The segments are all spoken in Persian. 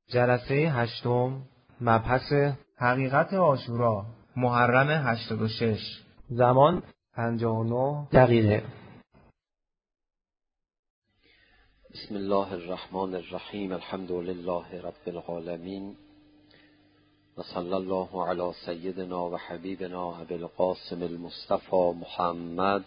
جلسه هشتم، مبحث حقیقت عاشورا، محرم 86. زمان 59 دقیقه. بسم الله الرحمن الرحیم. الحمد لله رب العالمین و صلی الله علی سیدنا و حبیبنا ابی القاسم المصطفى محمد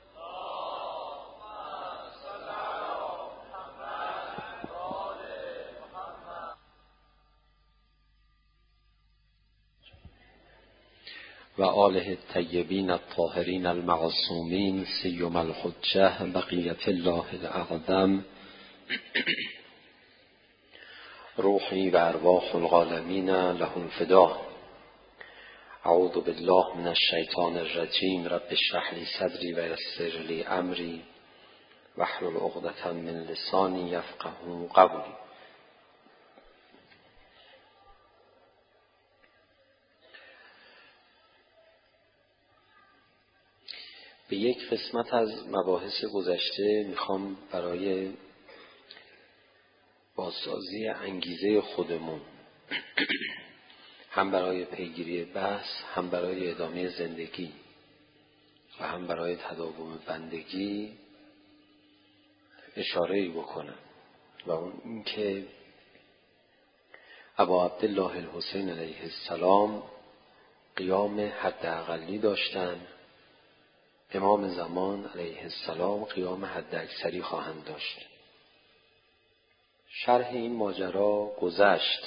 و آله الطیبین الطاهرین المعصومین سیما الحجة بقیة الله الاعظم روحی و ارواح العالمین لهم فدا. اعوذ بالله من الشیطان الرجیم. رب اشرح لی صدری و یسر لی امری واحلل عقدة من لسانی یفقهوا قولی. به یک قسمت از مباحث گذشته میخوام برای بازسازی انگیزه خودمون هم برای پیگیری بحث، هم برای ادامه زندگی و هم برای تداوم بندگی اشاره‌ای بکنم و اون این که ابا عبدالله الحسین علیه السلام قیام حداقلی داشتن، امام زمان علیه السلام قیام حد اکثری خواهند داشت. شرح این ماجرا گذشت.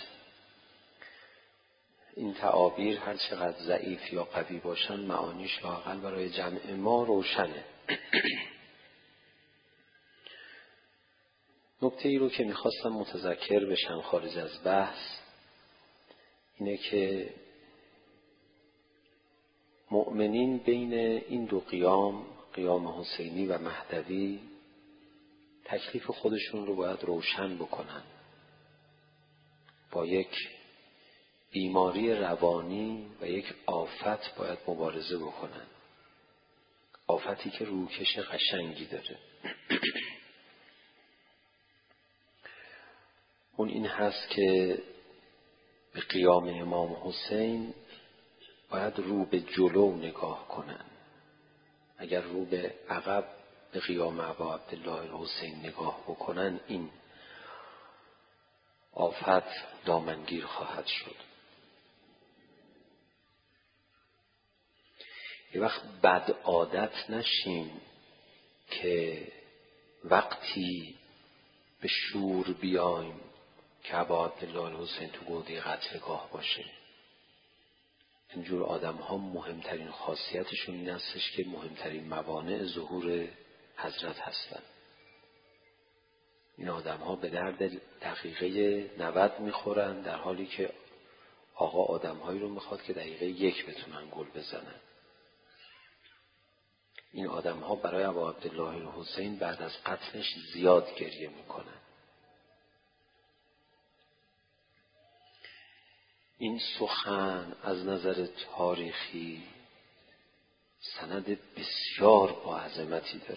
این تعابیر هر چقدر ضعیف یا قوی باشن معانیش لااقل برای جمع ما روشنه. نکته ای رو که میخواستم متذکر بشم خارج از بحث اینه که مؤمنین بین این دو قیام حسینی و مهدوی تکلیف خودشون رو باید روشن بکنن. با یک بیماری روانی و یک آفت باید مبارزه بکنن. آفتی که روکش قشنگی داره. اون این هست که به قیام امام حسین باید رو به جلو نگاه کنن. اگر رو به عقب به قیام ابا عبدالله الحسین نگاه بکنن این آفت دامنگیر خواهد شد. یه وقت بد عادت نشیم که وقتی به شور بیایم که ابا عبدالله الحسین تو گودی قتلگاه باشه. اینجور آدم ها مهمترین خاصیتشون این هستش که مهمترین موانع ظهور حضرت هستن. این آدم ها به درد دقیقه 90 میخورن، در حالی که آقا آدم هایی رو میخواد که دقیقه 1 بتونن گل بزنن. این آدم ها برای ابا عبدالله الحسین بعد از قتلش زیاد گریه میکنن. این سخن از نظر تاریخی سند بسیار با عظمتی داره.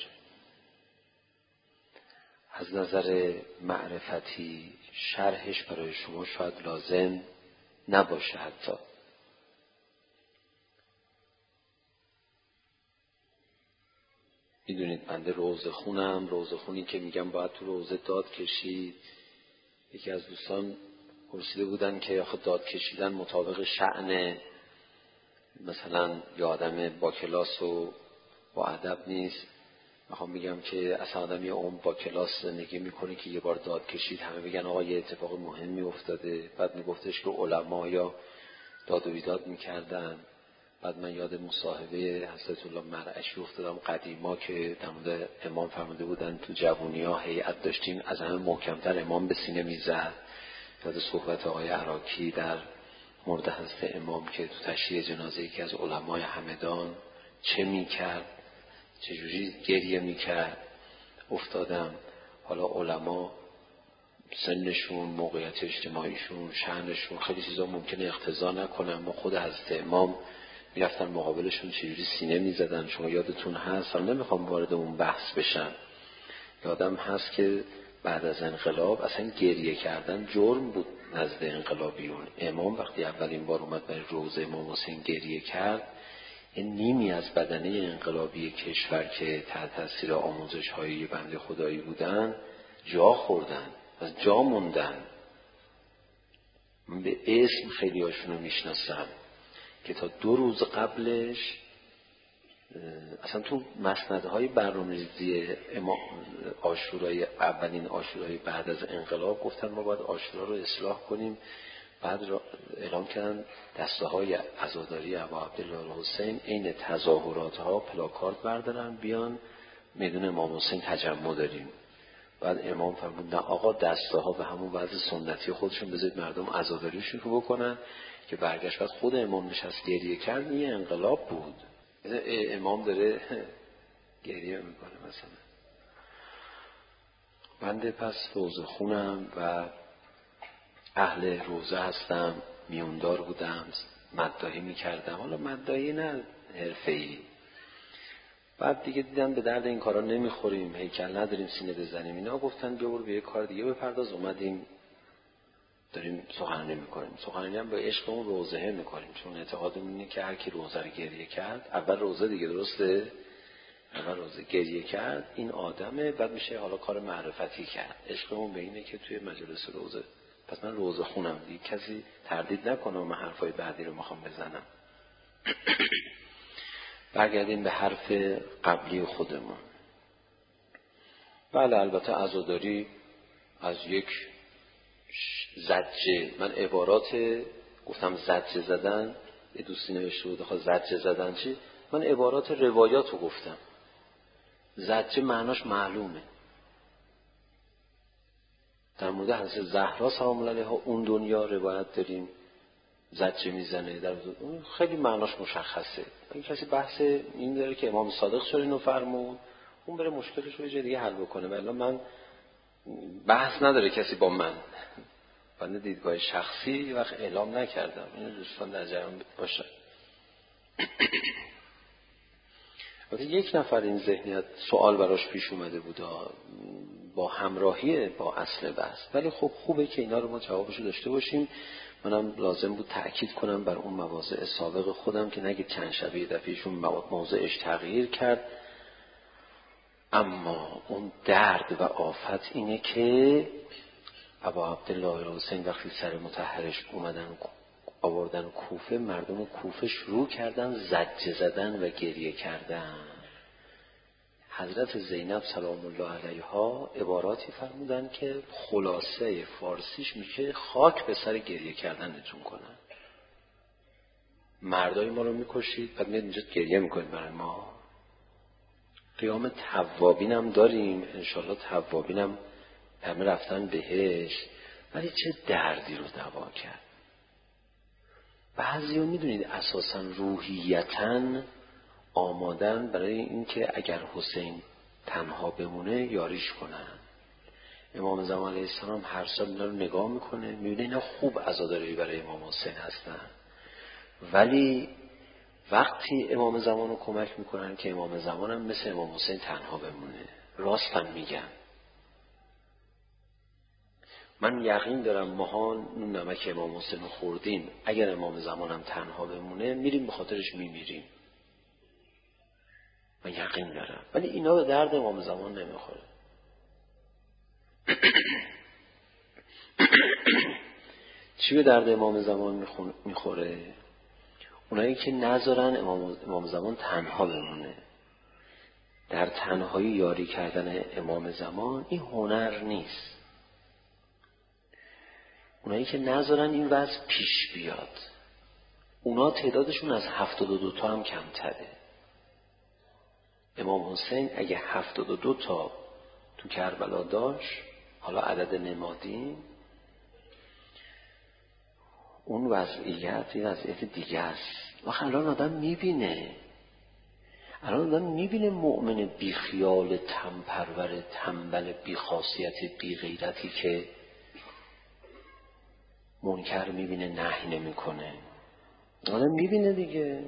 از نظر معرفتی شرحش برای شما شاید لازم نباشه. حتی میدونید بنده روزخونی که میگم باید تو روزه داد کشید. یکی از دوستان پرسیده بودن که آخه داد کشیدن مطابق شأن مثلا یه آدم با کلاس و با ادب نیست. میخوام بگم که اصلا آدمی با کلاس زندگی میکنه که یه بار داد کشید همه بگن آقا یه اتفاق مهمی افتاده. بعد میگفتش که علما یا داد و بیداد میکردن. بعد من یاد مصاحبه حضرت الله مرعشی افتادم قدیما که در مورد امام فرموده بودن تو جوونی ها هیئت داشتیم از همه محکمتر امام به سینه میزد. یاد صحبت آقای عراقی در مورد حضرت امام که تو تشییع جنازه یکی از علمای همدان چه میکرد، چجوری گریه میکرد افتادم. حالا علما سنشون، موقعیت اجتماعیشون، شأنشون خیلی چیزا ممکنه اقتضا نکنن. ما خود حضرت امام میرفتن مقابلشون چجوری سینه میزدن. شما یادتون هست، حالا نمیخوام وارد اون بحث بشم. یادم هست که بعد از انقلاب اصلا گریه کردن جرم بود نزد انقلابیون. امام وقتی اولین بار اومد برای روضه امام حسین گریه کرد، این نیمی از بدنه انقلابی کشور که تحت تاثیر آموزش‌های بنده خدایی بودن جا خوردن، از جا موندن. من به اسم خیلی هاشونو میشناسم که تا 2 روز قبلش اصلا تو مسندهای برنامه‌ریزی عاشورای اولین عاشورای بعد از انقلاب گفتن ما باید عاشورا رو اصلاح کنیم. بعد اعلام کردن دسته‌های عزاداری ابا عبدالله حسین عین تظاهرات‌ها پلاکارد بردارن بیان میدون امام حسین تجمع داریم. بعد امام فرمود نه آقا، دسته‌ها به همون وضع سنتی خودشون بذارید مردم عزاداریشون رو بکنن. که برگشت بعد خود امام نشست گریه کرد. این انقلاب بود. امام داره گریه میکنه. مثلا بنده پس روزه خونم و اهل روزه هستم، میوندار بودم، مداحی میکردم. حالا مداحی نه حرفه‌ای. بعد دیگه دیدم به درد این کارا نمیخوریم، هیکل نداریم سینه بزنیم. اینا گفتن بیا برو به یه کار دیگه بپرداز. اومدیم داریم سخنرانی میکنیم. سخنرانی هم به عشقمون روزه میکنیم، چون اعتقادمون اینه که هر کی روزه رو گریه کرد، اول روزه دیگه، درسته؟ اول روزه گریه کرد این آدمه، بعد میشه حالا کار معرفتی کرد. عشقمون به اینه که توی مجلس روزه. پس من روزه خونم دیگه، کسی تردید نکنه من حرفای بعدی رو میخوام بزنم. برگردیم به حرف قبلی خودمون. بله البته عزاداری از یک زجه، من عبارات گفتم زجه زدن، یه دوستی نوشته بود خواهد زجه زدن چی؟ من عبارات روایات رو گفتم. زجه معناش معلومه. در مورد حضرت زهرا سلام الله علیها اون دنیا روایت داریم زجه میزنه، در خیلی معناش مشخصه. این کسی بحث این داره که امام صادق چرا اینو فرمود، اون بره مشکلش رو یه دیگه حل بکنه. ولی من بحث نداره کسی با من. بنده دیدگاه شخصی وقت اعلام نکردم، این دوستان در جریان باشن. وقتی یک نفر این ذهنیت سوال براش پیش اومده بود با همراهی با اصل بحث، ولی خب خوبه که اینا رو ما جوابشو داشته باشیم. منم لازم بود تأکید کنم بر اون مواضع سابق خودم که نگید چند شبیه دفعهشون موضعش تغییر کرد. اما اون درد و آفت اینه که ابا عبدالله حسین وقتی سر مطهرش اومدن آوردن کوفه، مردم کوفه شروع کردن زجه زدن و گریه کردن. حضرت زینب سلام الله علیها عباراتی فرمودن که خلاصه فارسیش میشه خاک به سر گریه کردنتون کنن. مردای ما رو میکشید، بعد میاد اینجا گریه میکنید برای ما. قیام توابین هم داریم، انشالله توابین هم همه رفتن بهش، ولی چه دردی رو دوا کرد. بعضی ها میدونید اساسا روحیتاً آمادن برای اینکه اگر حسین تنها بمونه یاریش کنن. امام زمان علیه السلام هر سال اینا رو نگاه میکنه، میبینه اینا خوب عزاداری برای امام حسین هستن، ولی وقتی امام زمان رو کمک میکنن که امام زمان هم مثل امام حسین تنها بمونه. راستم میگن. من یقین دارم ماها اون نمک امام حسین رو خوردیم، اگر امام زمان هم تنها بمونه میریم به خاطرش میمیریم. من یقین دارم. ولی اینا به درد امام زمان نمیخوره. چی به درد امام زمان میخوره؟ اونایی که نذارن امام زمان تنها بمونه. در تنهایی یاری کردن امام زمان این هنر نیست. اونایی که نذارن این وضع پیش بیاد، اونا تعدادشون از 72 تا هم کمتره. امام حسین اگه 72 تا تو کربلا داشت، حالا عدد نمادین، اون وضعیت یه وضعیت دیگه است. وقت الان آدم میبینه، مؤمن بی خیال، تنپرور، تنبل، بی خاصیت، بی غیرتی که منکر میبینه نهی نمیکنه. آدم میبینه دیگه.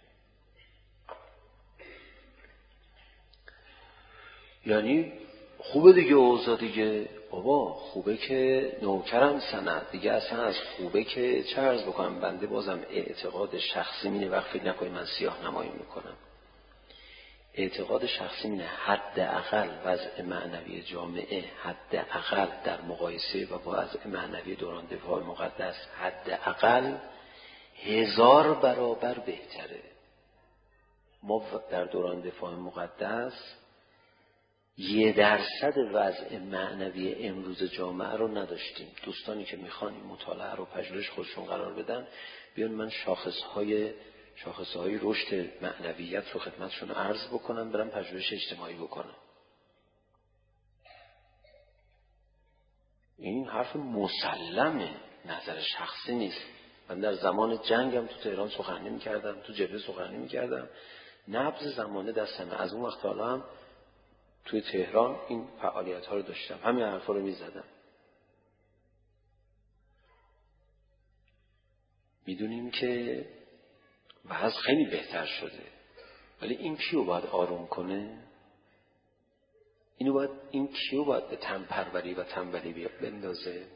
یعنی خوبه دیگه اوضاع دیگه. بابا خوبه که نوکرم سند دیگه، اصلا از خوبه که چه عرض بکنم، بنده بازم اعتقاد شخصی مینه، وقت فکر نکنید من سیاه نمایی میکنم، اعتقاد شخصی مینه حداقل وضع معنوی جامعه حداقل در مقایسه و با وضع معنوی دوران دفاع مقدس حداقل 1000 برابر بهتره. ما در دوران دفاع مقدس 1% وضع معنوی امروز جامعه رو نداشتیم. دوستانی که میخوان این مطالعه رو پژوهش خودشون قرار بدن، بیان من شاخصهای رشد معنویت رو خدمتشون عرض بکنم، برم پژوهش اجتماعی بکنم. این حرف مسلمه، نظر شخصی نیست. من در زمان جنگم تو تهران سخنرانی می‌کردم، تو جبهه سخنرانی می‌کردم، نبض زمانه دستمه. از اون وقت حالا هم توی تهران این فعالیت‌ها رو داشتم، همین حرفا رو می‌زدم. می‌دونیم که وضع خیلی بهتر شده، ولی این کیو باید آروم کنه؟ این کیو باید به تنپروری و تنبلی بندازه؟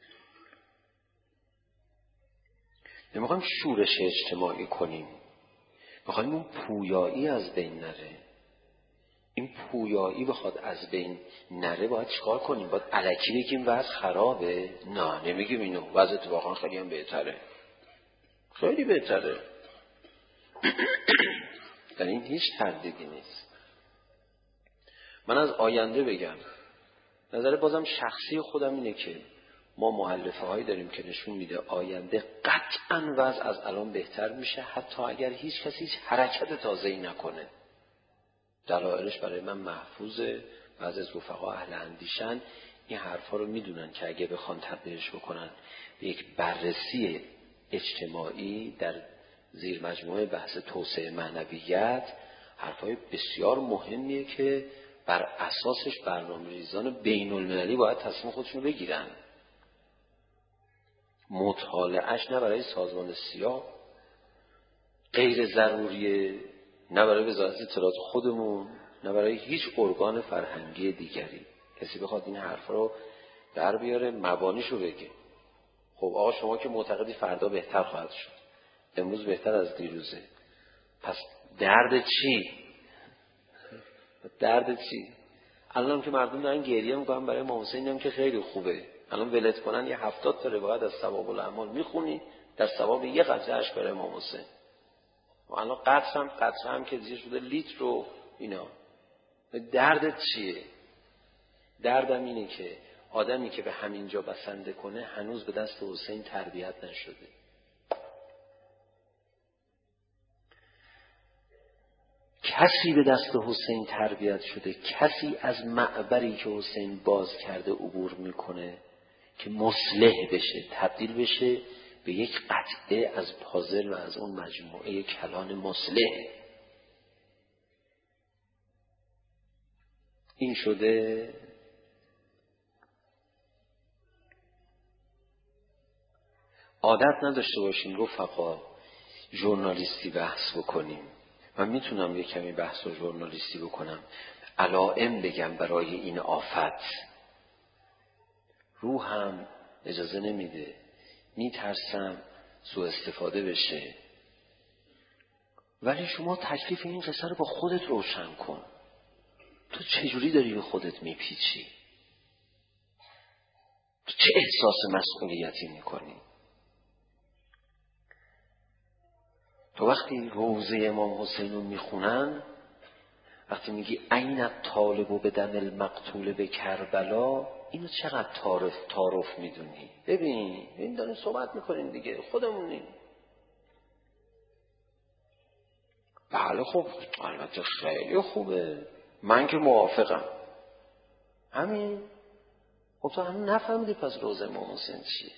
نمیخوایم شورش اجتماعی کنیم، میخوایم اون پویایی از بین نره. این پویایی بخواد از بین نره باید چیکار کنیم؟ باید الکی بگیم وضع خرابه؟ نه، نمیگیم اینو، وضع اتفاقا خیلی هم بهتره، خیلی بهتره. در این هیچ تردیدی نیست. من از آینده بگم، نظر بازم شخصی خودم اینه که ما مؤلفه هایی داریم که نشون میده آینده قطعاً وضع از الان بهتر میشه، حتی اگر هیچ کسی هیچ حرکت تازه‌ای نکنه. دلایلش برای من محفوظه. بعضی از رفقا اهل اندیشن این حرفا رو میدونن که اگه بخوان تبدیلش بکنن به یک بررسی اجتماعی در زیر مجموعه بحث توسعه معنویت، حرفای بسیار مهمیه که بر اساسش برنامه‌ریزان بین‌المللی باید تصمیم خودشون بگیرن. مطالعهش نه برای سازمان سیاه غیر ضروریه، نه برای وزارت اطلاعات خودمون، نه برای هیچ ارگان فرهنگی دیگری. کسی بخواد این حرف رو در بیاره مبانیشو بگه. خب آقا شما که معتقدی فردا بهتر خواهد شد، امروز بهتر از دیروزه، پس درد چی؟ درد چی؟ الان که مردم دارن گریه میکنن برای امام حسین، هم که خیلی خوبه، الان ولت کنن یه 70 تا روایت از ثواب الاعمال میخونی در ثواب یه قطره اشک برای امام حسین. و الان قطره هم که دیگه شده لیتر و اینا. دردت چیه؟ دردم اینه که آدمی که به همینجا بسنده کنه هنوز به دست حسین تربیت نشده. کسی به دست حسین تربیت شده، کسی از معبری که حسین باز کرده عبور میکنه که مصلح بشه، تبدیل بشه به یک قطعه از پازل و از اون مجموعه کلان مصلح. این شده. عادت نداشته باشیم رفقا ژورنالیستی بحث بکنیم. من میتونم یک کمی بحث و ژورنالیستی بکنم، علائم بگم برای این آفت. روحم اجازه نمیده، میترسم سوء استفاده بشه. ولی شما تکلیف این قصه رو با خودت روشن کن. تو چجوری داری به خودت میپیچی؟ تو چه احساس مسئولیتی میکنی؟ تو وقتی روزه امام حسین رو میخونن، وقتی میگی این الطالب بدم المقتول به کربلا، اینو چقدر تعارف میدونی؟ ببین داریم صحبت میکنیم دیگه، خودمونیم. بله خب البته خیلی خوبه، من که موافقم. همین. خب تو همین نفهمیدی پس روزه امام حسین چیه؟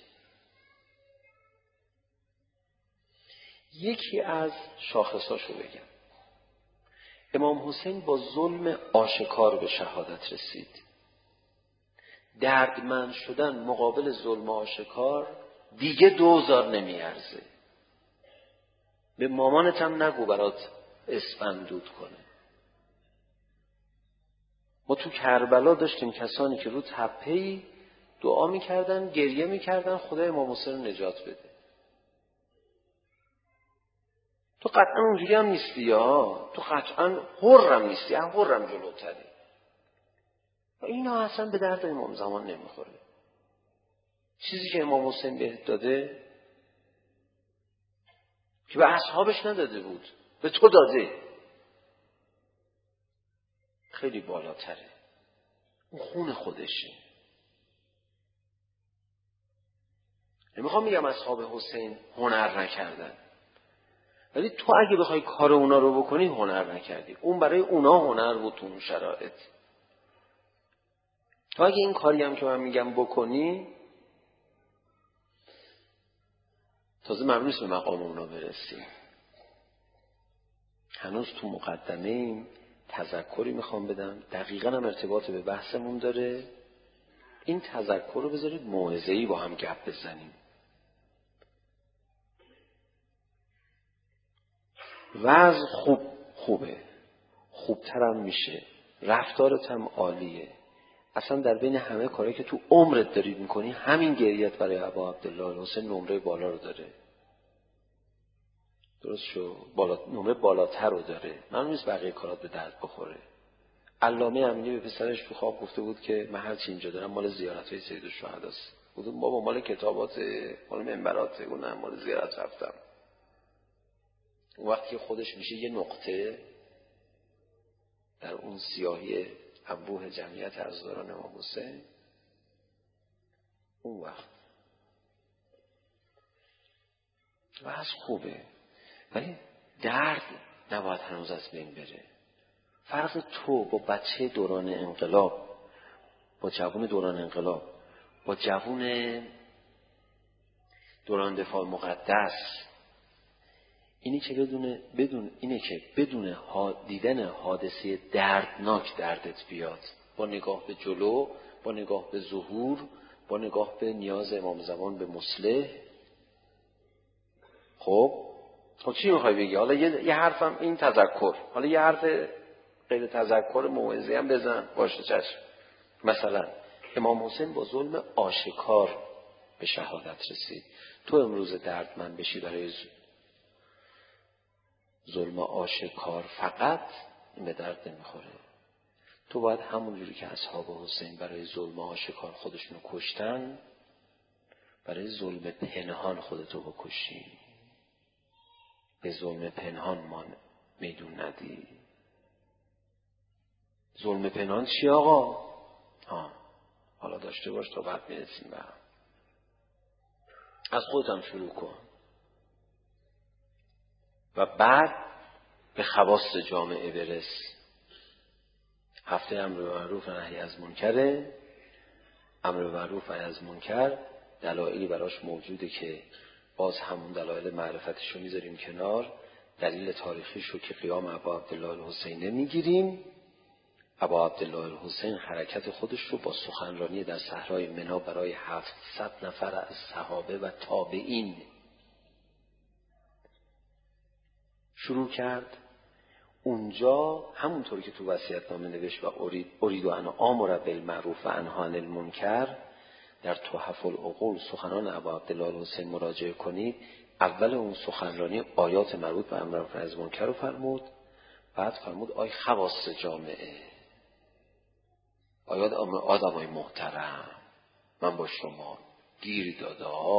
یکی از شاخصاشو بگم. امام حسین با ظلم آشکار به شهادت رسید. دردمند شدن مقابل ظلم آشکار دیگه 2000 نمیارزه. به مامانت هم نگو برات اسفندود کنه. ما تو کربلا داشتیم کسانی که رو تپه‌ای دعا میکردن، گریه میکردن خدای امام حسین رو نجات بده. تو قطعا اونجوری هم نیستی، یا تو قطعا حرم نیستی، هم حرم جلوتری. اینا اصلا به درد امام زمان نمیخوره. چیزی که امام حسین بهت داده که به اصحابش نداده بود، به تو داده، خیلی بالاتره. اون خون خودشه. نمیخوام میگم اصحاب حسین هنر نکردن، ولی تو اگه بخوای کار اونا رو بکنی هنر نکردی. اون برای اونا هنر بود تو اون شرایط. تو اگه این کاری هم که من میگم بکنی، تازه معلوم نیست به مقام اونا برسی. هنوز تو مقدمه ایم. تذکری میخوام بدم، دقیقاً هم ارتباط به بحثمون داره. این تذکر رو بذارید موعظه‌ای با هم گپ بزنیم. وضع خوبه، خوبترم میشه، رفتارت هم عالیه. اصلا در بین همه کاری که تو عمرت دارید میکنی، همین گریت برای ابا عبدالله الحسین نمره بالا رو داره. درست شو؟ نمره بالاتر رو داره. معلوم نیست بقیه کارات به درد بخوره. علامه امینی به پسرش تو خواب گفته بود که من هر چی اینجا دارم مال زیارت‌های سید الشهداست. گفتم بابا مال کتابات، مال منبرات، اونم مال زیارت رفتم. اون وقتی خودش میشه یه نقطه در اون سیاهی انبوه جمعیت عزاداران امام حسین، اون وقت وضع خوبه، ولی درد نباید هنوز از بین بره. فرق تو با بچه دوران انقلاب، با جوون دوران انقلاب، با جوون دوران دفاع مقدس اینی که بدون دیدن حادثه دردناک دردت بیاد، با نگاه به جلو، با نگاه به ظهور، با نگاه به نیاز امام زمان به مصلح. خب چی میخوای بگی؟ حالا یه حرفم این تذکر، حالا یه حرف غیر تذکر موعظه هم بزن، باشه چشم. مثلا امام حسین با ظلم آشکار به شهادت رسید. تو امروز دردمند بشی برای ظلم آشکار فقط، این به درد نمیخوره. تو باید همون جوری که اصحاب حسین برای ظلم آشکار خودشونو کشتن، برای ظلم پنهان خودتو بکشی. به ظلم پنهان ما میدون ندی. ظلم پنهان چی آقا؟ حالا داشته باش تا بعد میرسیم به هم. از خودم شروع کن و بعد به خواص جامعه برس. هفته امر به معروف و نهی از منکره. امر به معروف و نهی از منکر دلایلی براش موجوده که باز همون دلایل معرفتش رو میذاریم کنار. دلیل تاریخیش رو که قیام ابا عبدالله الحسین نمیگیریم. ابا عبدالله الحسین حرکت خودش رو با سخنرانی در صحرای منی برای 700 نفر از صحابه و تابعین شروع کرد. اونجا همونطوری که تو وصیت‌نامه نوشت و ارید ان آمر بالمعروف و انهی عن المنکر، در تحف العقول سخنان ابا عبدالله الحسین مراجعه کنید. اول اون سخنرانی آیات مربوط به امر بالمعروف و نهی از منکر رو فرمود. بعد فرمود آی خواص جامعه، آیات آدمای محترم، من با شما گیر داد.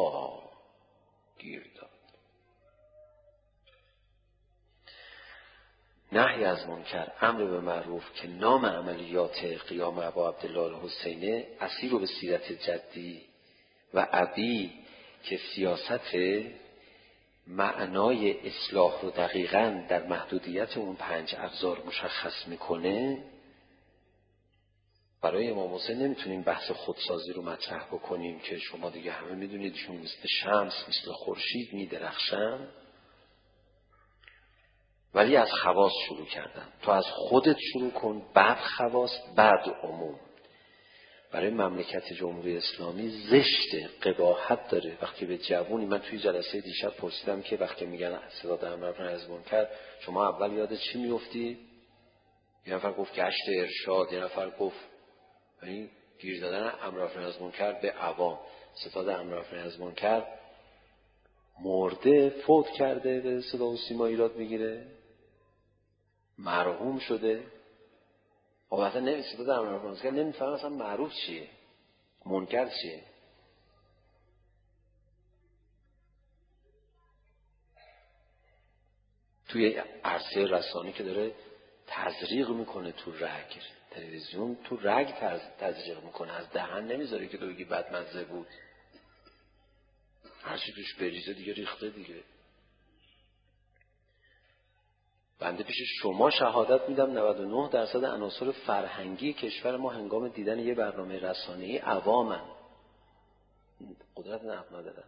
نهی از منکر، امر به معروف که نام عملیات قیام ابا عبدالله الحسینه، اسیر و به سیرت جدی و ابی که سیاست معنای اصلاح رو دقیقاً در محدودیت اون 5 ابزار مشخص میکنه. برای امام حسین نمیتونیم بحث خودسازی رو مطرح بکنیم که شما دیگه همه میدونید ایشون مثل شمس، مثل خورشید میدرخشن، ولی از خواص شروع کردن. تو از خودت شروع کن، بعد خواص، بعد عموم. برای مملکت جمهوری اسلامی زشته، قباحت داره وقتی به جوونی، من توی جلسه دیشب پرسیدم که وقتی میگن صدا امر از منکر، شما اول یاد چی میفتی؟ یه نفر گفت گشت ارشاد، یه نفر گفت یعنی گیر دادن امر معروف نهی از منکر به عوام. ستاد امر معروف نهی از منکر مرده، فوت کرده، به صدا و سیما ایراد میگیره، مرحوم شده. وقتا نمیشه ستاد امر معروف نهی از منکر نمیفهمه اصلا معروف چیه، منکر چیه. توی عرصه رسانه که داره تزریق میکنه تو رگ، تلویزیون تو رگ تزریق میکنه، از دهن نمیذاره که تو بگی بدمزه بود، هرچی توش بریزه دیگه ریخته دیگه. بنده پیش شما شهادت میدم 99% عناصر فرهنگی کشور ما هنگام دیدن یه برنامه رسانه‌ای عوامن، قدرت نقد ندارن.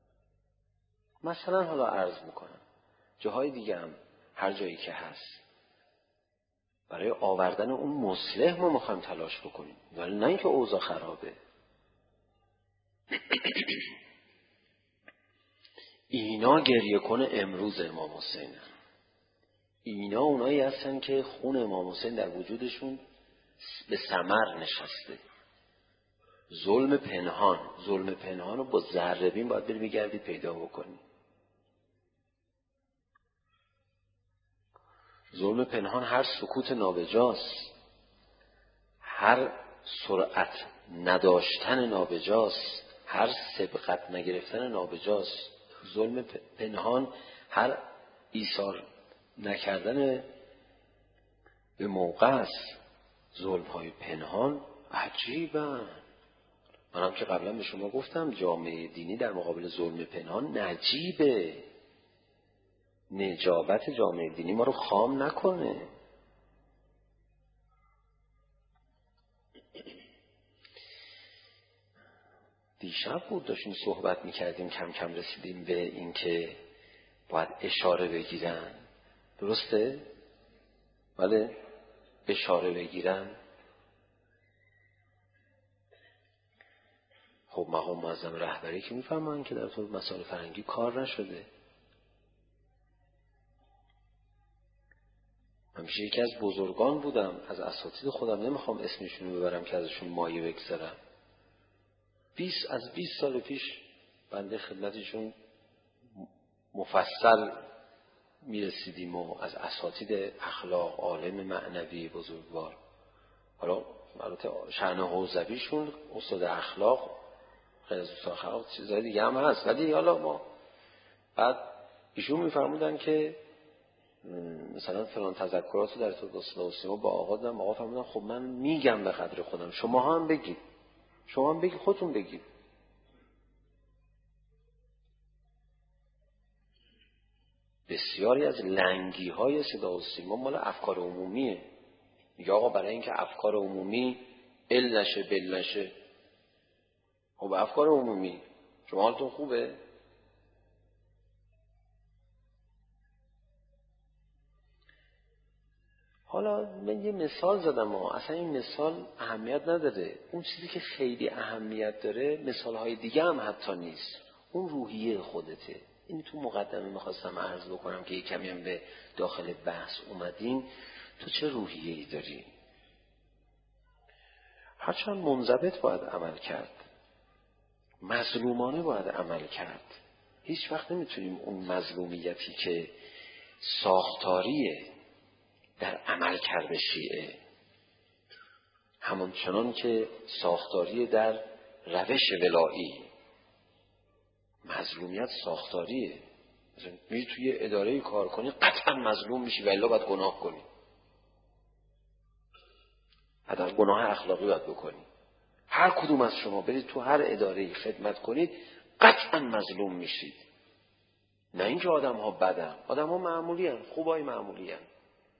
مثلا حالا عرض میکنم جاهای دیگه هم هر جایی که هست برای آوردن اون مصلح ما میخوایم تلاش بکنیم، ولی نه اینکه اوضاع خرابه. اینا گریه کن امروز امام حسین، اینا اونایی هستن که خون امام حسین در وجودشون به ثمر نشسته. ظلم پنهان رو با ذره‌بین باید بری بگردی پیدا بکنی. ظلم پنهان هر سکوت نابجاست، هر سرعت نداشتن نابجاست، هر سبقت نگرفتن نابجاست. ظلم پنهان هر ایثار نکردن به موقع است. ظلم های پنهان عجیبن. من هم که قبلا به شما گفتم جامعه دینی در مقابل ظلم پنهان نجیبه. نجابت جامعه دینی ما رو خام نکنه. دیشب بود داشتیم صحبت میکردیم، کم کم رسیدیم به این که باید اشاره بگیرن. درسته؟ بله، اشاره بگیرن. خب مقام معظم رهبری که میفهمن که در طور مسائل فرهنگی کار نشده. همیشه یکی از بزرگان بودم، از اساتید خودم نمیخوام اسمشون رو ببرم که ازشون مایه بگذارم. 20 سال پیش بنده خدمتشون مفصل میرسیدیم و از اساتید اخلاق، عالم معنوی بزرگوار. حالا البته شأن حوزویشون استاد اخلاق، غیر از استاد اخلاق چیزای دیگه هم هست، ولی حالا ما بعد ایشون میفرمودن که مثلا فلان تذکرات رو در طور صدا و سیما با آقا دادم. آقا فرمودن خب من میگم به قدر خودم، شما هم بگید، خودتون بگید. بسیاری از لنگی های صدا و سیما مال افکار عمومیه. میگه آقا برای اینکه افکار عمومی ال نشه بل نشه، خب افکار عمومی شما حالتون خوبه؟ حالا من یه مثال زدم، اصلا این مثال اهمیت نداره. اون چیزی که خیلی اهمیت داره مثالهای دیگه هم حتی نیست، اون روحیه خودته. این تو مقدمه میخواستم عرض بکنم که یک کمی هم به داخل بحث اومدیم. تو چه روحیه‌ای داری؟ هرچند منضبط باید عمل کرد، مظلومانه باید عمل کرد. هیچ وقت نمیتونیم اون مظلومیتی که ساختاریه در عمل کرده شیعه، همون چنان که ساختاری در روش ولایی، مظلومیت ساختاریه. مثلا میری توی اداره کار کنی قطعا مظلوم میشی و الا باید گناه کنی، حتی گناه اخلاقی باید بکنی. هر کدوم از شما برید تو هر اداره‌ای خدمت کنید قطعا مظلوم میشید. نه اینکه آدم ها بدن، آدم ها معمولی هن، خوبای معمولی هن.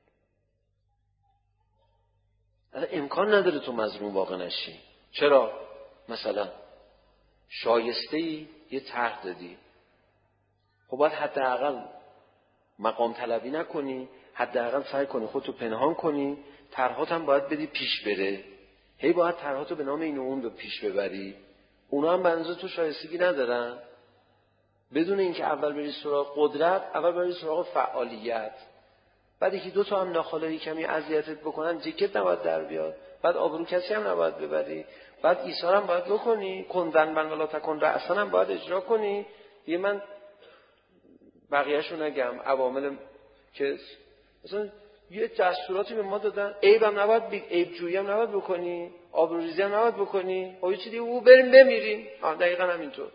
امکان نداره تو مظلوم واقع نشی. چرا؟ مثلا شایسته‌ای یه طرح دادی، خب باید حداقل مقام طلبی نکنی، حداقل سعی کنی خودتو پنهان کنی، طرحات هم باید بدی پیش بره. هی باید طرحاتو به نام این و اون به پیش ببری. اونا هم به اندازه تو شایستگی ندارن. بدون اینکه اول بری سراغ قدرت، اول بری سراغ فعالیت. بعد یکی دو تا هم ناخالایی کمی اذیتت بکنن جیکت نباید در بیاد، بعد آبرو کسی هم نباید ببری، بعد ایثار هم باید بکنی، کندن من ولا تکن رأسن هم باید اجرا کنی. یه من بقیه‌شو نگم، عوامل که مثلا یه دستوراتی به ما دادن، عیب هم نباید عیب جویی هم نباید بکنی، آبروریزی هم نباید بکنی، خب یه چیزی او بریم بمیریم. دقیقاً همینطور.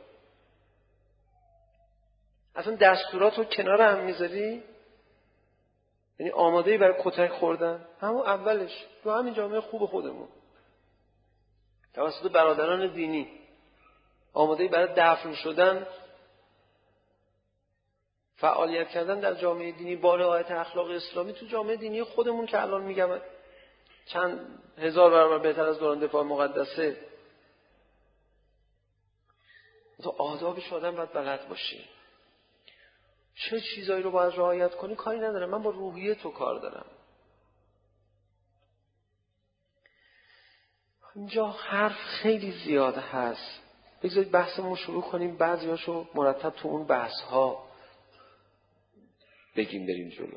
اصلا دستوراتو کنار هم میذاری، یعنی آماده‌ای برای کتک خوردن همون اولش تو همین جامعه خوب خودمون توسط برادران دینی، آماده‌ای برای دفن شدن، فعالیت کردن در جامعه دینی با رعایت اخلاق اسلامی. تو جامعه دینی خودمون که الان میگم چند هزار برابر بهتر از دوران دفاع مقدسه، تو آدابش آدم باید بلد باشی. چه چیزایی رو باید رعایت کنی کاری ندارم، من با روحیه تو کار دارم. اینجا حرف خیلی زیاد هست، بگذارید بحثمون شروع کنیم، بعضیاشو مرتب تو اون بحث ها بگیم بریم جلو.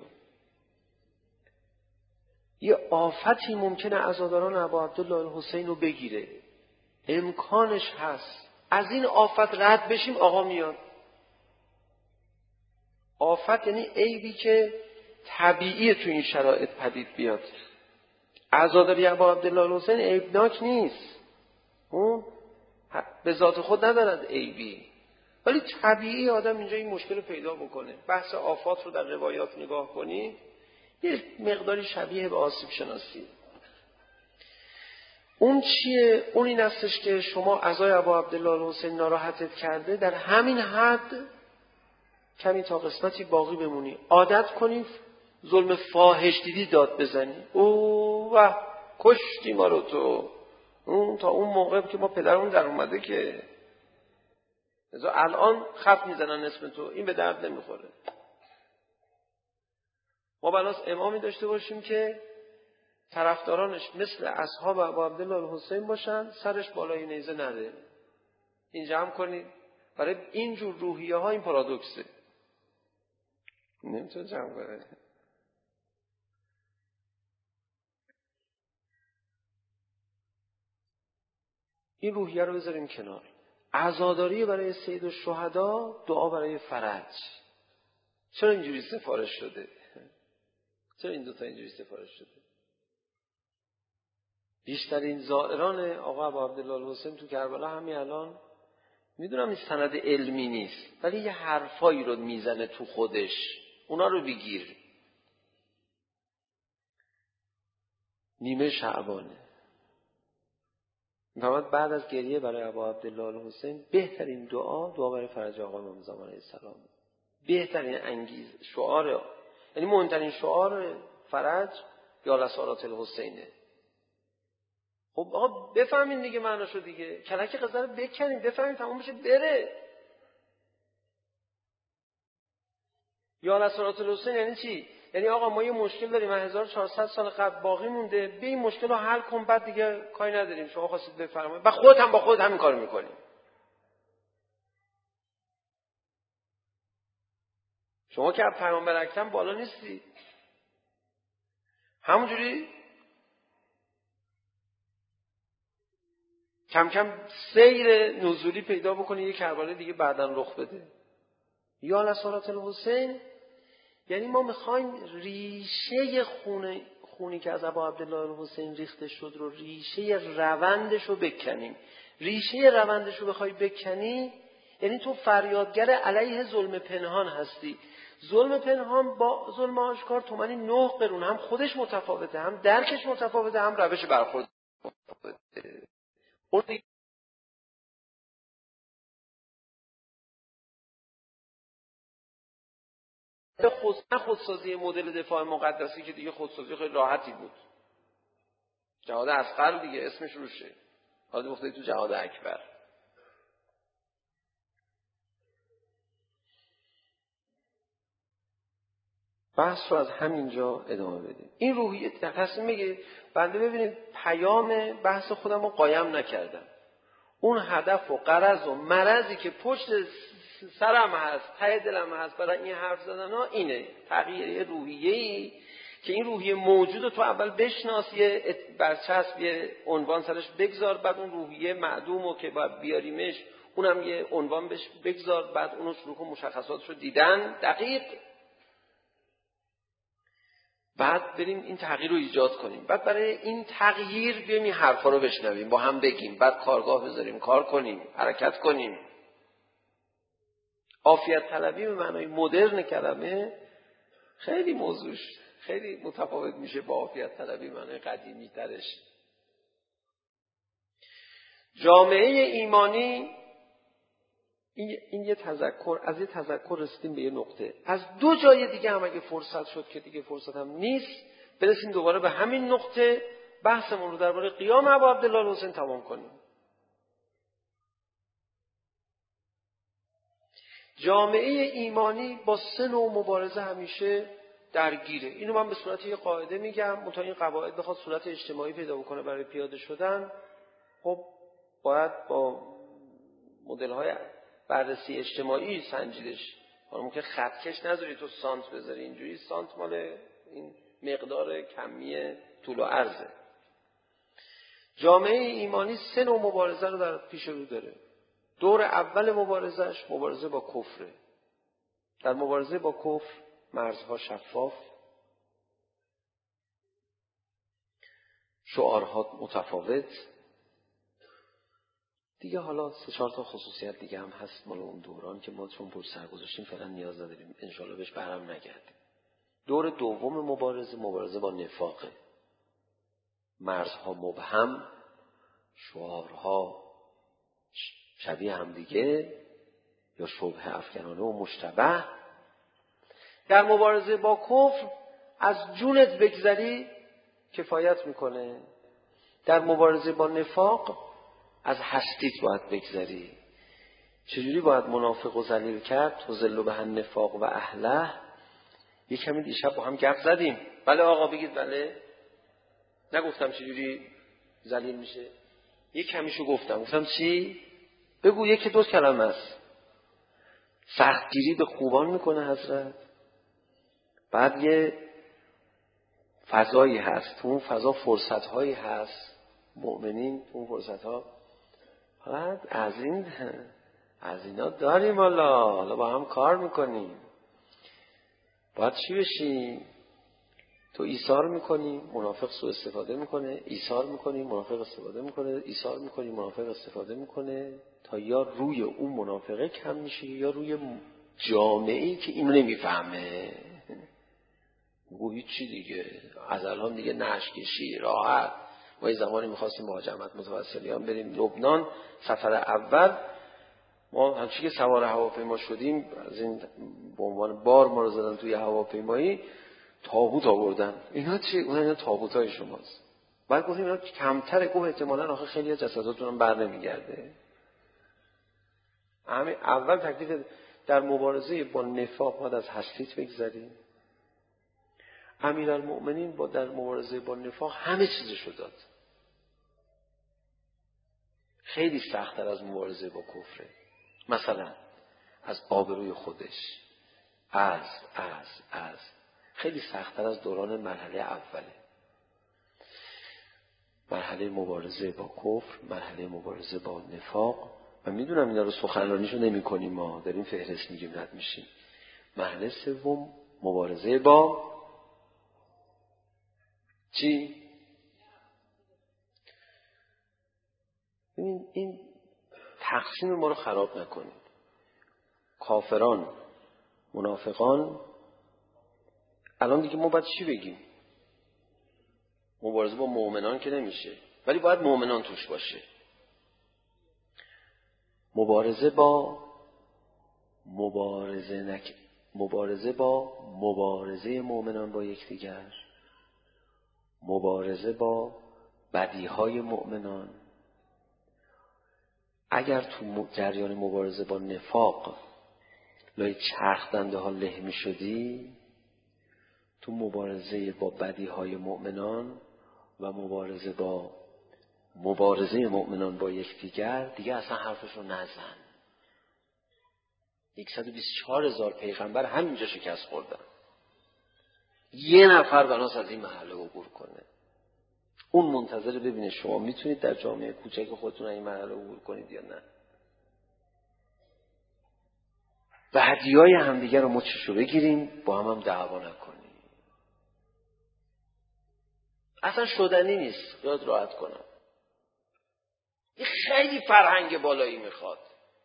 یه آفتی ممکنه عزاداران ابا عبدالله الحسین رو بگیره، امکانش هست. از این آفت رد بشیم آقا میاد. آفت یعنی عیبی که طبیعیه تو این شرایط پدید بیاد. عزاداری ابا عبدالله الحسین عیبناک نیست، اون به ذات خود ندارد عیبی، ولی طبیعی آدم اینجا این مشکل رو پیدا بکنه. بحث آفات رو در روایات نگاه کنی یه مقداری شبیه به آسیب شناسی. اون چیه؟ اون این هستش که شما عزای ابا عبدالله الحسین ناراحتت کرده، در همین حد کمی تا قسمتی باقی بمونی، عادت کنی ظلم فاحش دیدی داد بزنی، اوه کشتی ما رو تو، اون تا اون موقع که ما پدرمون در اومده که الان خط میزنن اسم تو، این به درد نمیخوره. ما بناس امامی داشته باشیم که طرفدارانش مثل اصحاب ابو عبدالله الحسین باشن، سرش بالای نیزه نره. این جمع کنید. برای این جور روحیه ها این پارادوکسه، نمیتونه جمع کنه. این روحیه رو بذاریم کنار. عزاداری برای سید الشهدا، دعا برای فرج. چرا اینجوری سفارش شده؟ چرا این دوتا اینجوری سفارش شده؟ بیشترین زائران آقا ابو عبدالله الحسین تو کربلا همین الان، میدونم این سند علمی نیست ولی یه حرفایی رو میزنه تو خودش، اونا رو بگیر. نیمه شعبانه، فقط بعد از گریه برای ابو عبدالله الحسین بهترین دعا برای فرج آقا امام زمان علیه السلام، بهترین انگیز شعار، یعنی مهمترین شعار فرج یا لسارات الحسینه. خب آقا بفهمین دیگه معناشو دیگه، کلک قضا رو بکنین بفهمین تمام بشه بره. یا لسارات الحسین یعنی چی؟ یعنی آقا ما یه مشکل داریم 1400 سال قبل باقی مونده، به این مشکل رو حل کن، بعد دیگه کاری نداریم، شما خواستید بفرمایید، و خودت هم با خودت همین کارو میکنی. شما که پیامبر اکرم بالا نیستی، همونجوری کم کم سیر نزولی پیدا بکنی، یه کربلا دیگه بعداً رخ بده. یا لسارات الحسین یعنی ما میخوایم ریشه خونی که از ابا عبدالله الحسین ریخته شد رو، ریشه روندش رو بکنیم. ریشه روندش رو بخوای بکنی یعنی تو فریادگر علیه ظلم پنهان هستی. ظلم پنهان با ظلم آشکار تومنی 9 قرون، هم خودش متفاوته، هم درکش متفاوته، هم روش برخورد متفاوته. خودسازی مدل دفاع مقدسی که دیگه خودسازی خیلی راحتی بود، جهاد اصغر دیگه اسمش روشه، حالا گفته تو جهاد اکبر. بحث رو از همینجا ادامه بدیم. این روحیه تصمیم میگه بنده ببینید پیام بحث خودم رو قایم نکردم. اون هدف و غرض و مرضی که پشت سرم هست، ته دلم هست برای این حرف زدن ها اینه. تغییر روحیه‌ای که این روحیه موجود رو تو اول بشناس، یه برچسب، یه عنوان سرش بگذار، بعد اون روحیه معدوم رو که باید بیاریمش اونم یه عنوان بهش بگذار، بعد اونو شروع کن مشخصاتش رو دیدن دقیق، بعد بریم این تغییر رو ایجاد کنیم. بعد برای این تغییر بیایم این حرفا رو بشنویم، با هم بگیم، بعد کارگاه بذاریم، کار کنیم، حرکت کنیم. عافیت طلبی به معنای مدرن کلمه خیلی موضوعش خیلی متفاوت میشه با عافیت طلبی معنای قدیمی ترش. جامعه ایمانی این یه تذکر، از یه تذکر رسیدیم به یه نقطه. از دو جای دیگه هم اگه فرصت شد که دیگه فرصت هم نیست، برسیم دوباره به همین نقطه، بحثمون رو درباره قیام ابا عبدالله الحسین تمام کنیم. جامعه ایمانی با سه نوع مبارزه همیشه درگیره. اینو من به صورت یه قاعده میگم، منتها این قواعد بخواد صورت اجتماعی پیدا بکنه برای پیاده شدن، خب باید با مدل‌های بررسی اجتماعی سنجیدش. ممکن خطکش نذاری تو سانت بذاری، اینجوری سانت مال این مقدار کمی طول و عرضه. جامعه ایمانی سه نوع مبارزه رو در پیش رو داره. دور اول مبارزش مبارزه با کفره. در مبارزه با کفر مرزها شفاف، شعارها متفاوت. دیگه حالا 3-4 تا خصوصیت دیگه هم هست مال اون دوران که ما چون پشت سر گذاشتیم فعلا نیاز نداریم، انشالله بهش برم نگردیم. دور دوم مبارزه با نفاقه. مرزها مبهم، شعارها شبیه هم دیگه یا شبه افکنانه و مشتبه. در مبارزه با کفر از جونت بگذری کفایت میکنه. در مبارزه با نفاق از هستیت باید بگذری. چجوری باید منافق و ذلیل کرد؟ تذل به النفاق و اهله. یک کمی دیشب با هم گپ زدیم. بله آقا بگید بله. نگفتم چجوری ذلیل میشه. یک کمیشو گفتم چی؟ بگو 1-2 کلمه است. سختگیری به خوبان میکنه حضرت. بعد یه فضایی هست، تو اون فضا فرصت‌هایی هست، مؤمنین تو اون فرصت‌ها بعد از اینا داریم. حالا با هم کار میکنیم. باید چی بشیم؟ تو ایثار میکنی، منافق سوء استفاده میکنه، ایثار میکنی، منافق استفاده میکنه، ایثار میکنی، منافق استفاده میکنه، تا یا روی اون منافقه کم میشه یا روی جامعه‌ای که اینو نمیفهمه. بگو هیچی دیگه، از الان دیگه نعش کشی راحت. ما یه زمانی میخواستیم مهاجمت متوسلیان بریم لبنان. سفر اول ما همچی که سوار هواپیما شدیم، از این به عنوان بار ما رو زدن توی هواپیمایی، تابوت آوردن. اینا چی؟ اینا تابوتای شماست. بعد گفتیم اینا کمتره، گفت احتمالاً آخه خیلی از جسداتون هم بر نمیگرده. همین اول تکلیف در مبارزه با نفاق باید از هستیت بگذریم. امیرالمؤمنین در مبارزه با نفاق همه چیزشو داد. خیلی سخت‌تر از مبارزه با کفره. مثلا از آبروی خودش، از خیلی سخت‌تر از دوران مرحله اوله. مرحله مبارزه با کفر، مرحله مبارزه با نفاق. من میدونم اینا رو سخنرانیشو نمی‌کنیم، ما داریم فهرست میگیم رد میشیم. مرحله سوم مبارزه با چی؟ این تقسیم ما رو خراب نکنید. کافران، منافقان. الان دیگه ما باید چی بگیم؟ مبارزه با مؤمنان که نمیشه، ولی باید مؤمنان توش باشه. مبارزه با مبارزه مؤمنان با یکدیگر، مبارزه با بدیهای مؤمنان. اگر تو جریان مبارزه با نفاق لای چرخ دنده ها له می شدی، تو مبارزه با بدیهای مؤمنان و مبارزه با مبارزه مؤمنان با یکدیگر دیگه اصلا حرفشو نزن. 124,000 پیغمبر همینجا شکست خوردن. یه نفر بناس از این محله عبور کنه. اون منتظر ببینه شما میتونید در جامعه کوچک خودتون این مرحله عبور کنید یا نه. بعدیای همدیگه رو مچشو بگیریم، با هم دعوا نکنیم. اصلا شدنی نیست، یاد راحت کنم. این خیلی فرهنگ بالایی میخواد.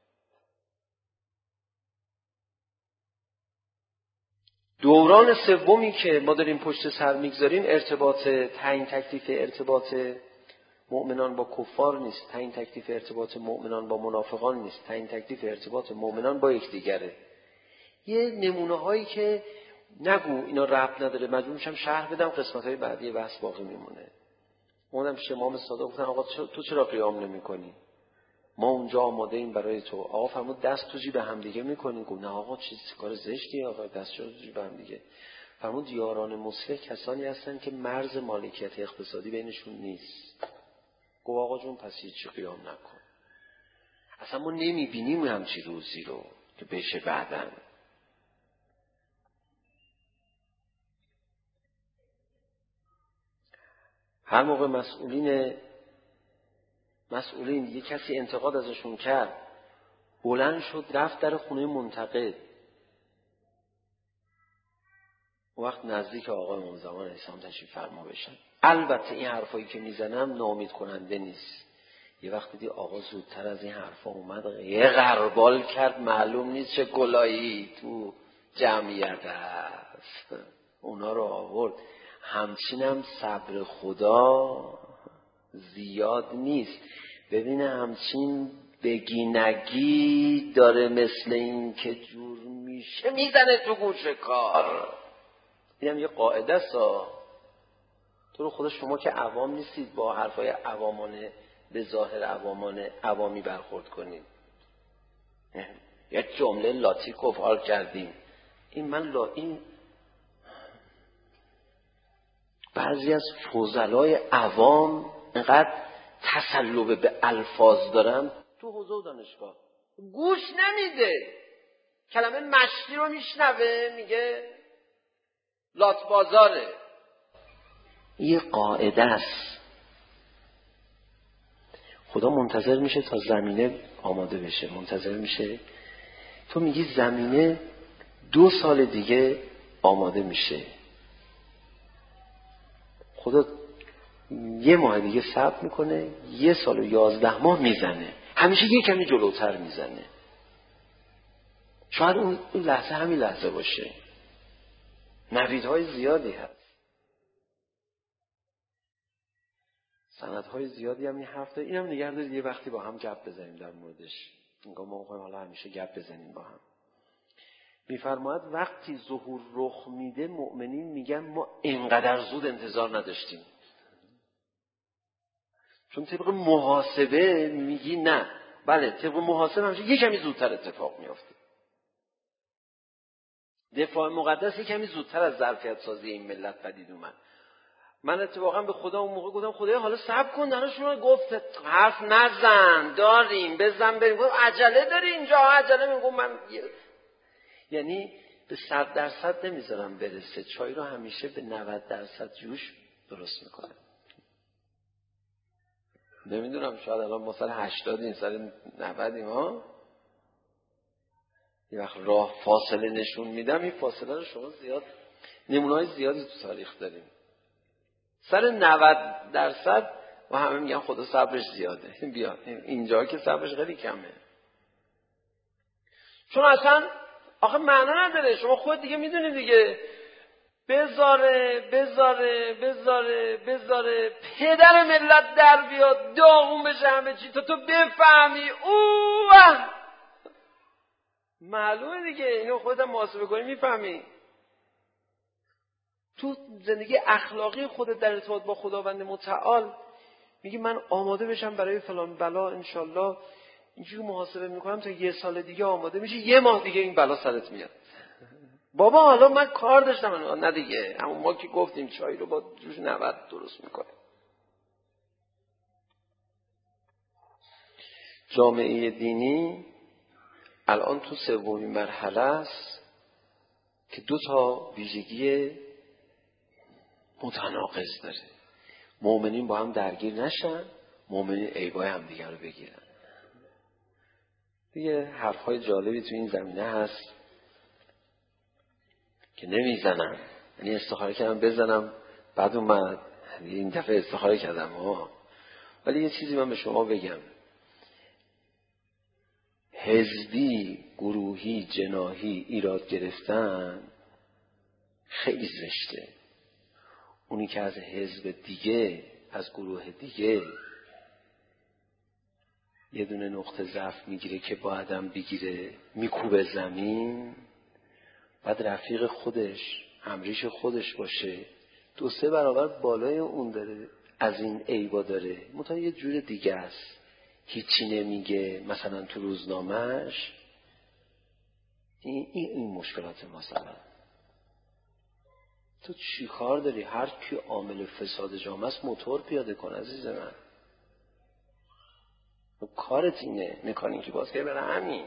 دوران سومی که ما داریم پشت سر میگذاریم ارتباط تعیین تکلیف ارتباط مؤمنان با کفار نیست، تعیین تکلیف ارتباط مؤمنان با منافقان نیست، تعیین تکلیف ارتباط مؤمنان با یکدیگره. یه نمونه هایی که نگو اینا ربط نداره، مجبور میشم شرح بدم، قسمت های بعدی بحث باقی میمونه. اونم شمام صادق گفتن آقا تو چرا قیام نمی‌کنی؟ ما اونجا آماده ایم برای تو. آقا فرمود دست تو جیب هم دیگه می‌کنین؟ گفت نه آقا چیز کار زشتیه آقا، دست تو جیب هم دیگه. فرمود یاران مصلح کسانی هستن که مرز مالکیت اقتصادی بینشون نیست. گفت آقا جون پس هیچ قیام نکن. اصلا ما نمی‌بینیم همچی روزی رو که بشه بعداً. هر موقع مسئولین یه کسی انتقاد ازشون کرد، بلند شد رفت در خونه منتقد. وقت نزدیک آقای امام زمان علیه السلام تشریف فرما بشن. البته این حرفایی که میزنم ناامید کننده نیست. یه وقت دیدی آقا زودتر از این حرفا اومد یه غربال کرد، معلوم نیست چه گلایی تو جمعیت هست، اونا رو آورد. همچینم صبر خدا زیاد نیست. ببینه همچین بگی نگی داره مثل این که جور میشه میزنه تو گوش کار. اینم یه قاعده است. تو رو خدا شما که عوام نیستید با حرفای عوامانه به ظاهر عوامی برخورد کنید. یک جمله لاتی کفار کردیم. این بعضی از فضلای عوام اینقدر تسلب به الفاظ دارن تو حوزه و دانشگاه گوش نمیده. کلمه مشتی رو میشنوه میگه لات بازاره. یه قاعده است. خدا منتظر میشه تا زمینه آماده بشه، منتظر میشه. تو میگی زمینه 2 سال دیگه آماده میشه، خدا 1 ماه دیگه صبر میکنه، 1 سال و 11 ماه میزنه، همیشه یه کمی جلوتر میزنه. شاید اون لحظه همین لحظه باشه. نویدهای زیادی هست، سندهای زیادی هم این هفته. اینم نگه دارید یه وقتی با هم گپ بزنیم در موردش. انگار ما میخوایم حالا همیشه گپ بزنیم با هم. میفرماید وقتی ظهور رخ میده مؤمنین میگن ما اینقدر زود انتظار نداشتیم. چون طبق محاسبه میگی نه، بله طبق محاسبه همیشه یه کمی زودتر اتفاق میافته. دفاع مقدس یه کمی زودتر از ظرفیت سازی این ملت پدید اومد. من اتفاقا به خدا اون موقع گفتم خدایا حالا صبر کن، درشون گفت حرف نزن، داریم بزن بریم. گفت عجله داری اینجا، عجله. میگم من یعنی به 100% نمیذارم برسه. چای رو همیشه به 90% جوش درست میکنم. نمیدونم شاید الان ما سر 80 سر 90 ها یه وقت راه فاصله نشون میدم. این فاصله رو شما زیاد نمونه‌های زیادی تو تاریخ داریم. سر 90% و همه میگن خدا صبرش زیاده. بیا اینجا که صبرش خیلی کمه. چون اصلا آخه معنا نداره. شما خود دیگه میدونید دیگه. بذاره پدر ملت در بیاد داغون بشه همه چی تا تو بفهمی. اوه معلومه دیگه. اینو خودت محاسبه کنی میفهمی. تو زندگی اخلاقی خودت در ارتباط با خداوند متعال میگی من آماده بشم برای فلان بلا انشالله. اینجوری محاسبه میکنم تا 1 سال دیگه آماده میشه، 1 ماه دیگه این بلا سرت میاد. بابا حالا من کار داشتم. نه دیگه همون ما که گفتیم چای رو با جوش 90 درست میکنه. جامعه دینی الان تو سومین مرحله است که 2 تا ویژگی متناقض داره. مؤمنین با هم درگیر نشن، مؤمنین عیبای هم دیگر رو بگیرن. دیگه حرفهای جالبی تو این زمینه هست که نمیزنم، یعنی استخاره کردم بزنم بعد اومد این دفعه استخاره کردم ولی یه چیزی من به شما بگم، حزبی، گروهی، جناحی ایراد گرفتن خیلی زشته. اونی که از حزب دیگه، از گروه دیگه یه دونه نقطه ضعف میگیره که بایدم بگیره، میکوبه زمین، بعد رفیق خودش، همریش خودش باشه 2-3 برابر بالای اون داره، از این عیبا داره، منتها یه جور دیگه است، هیچی نمیگه، مثلا تو روزنامهش. این مشکلات مثلا تو چی کار داری؟ هر کی عامل فساد جامعه است موتور پیاده کن عزیز من. کارت اینه، مکانیکی بازگاه برای همین.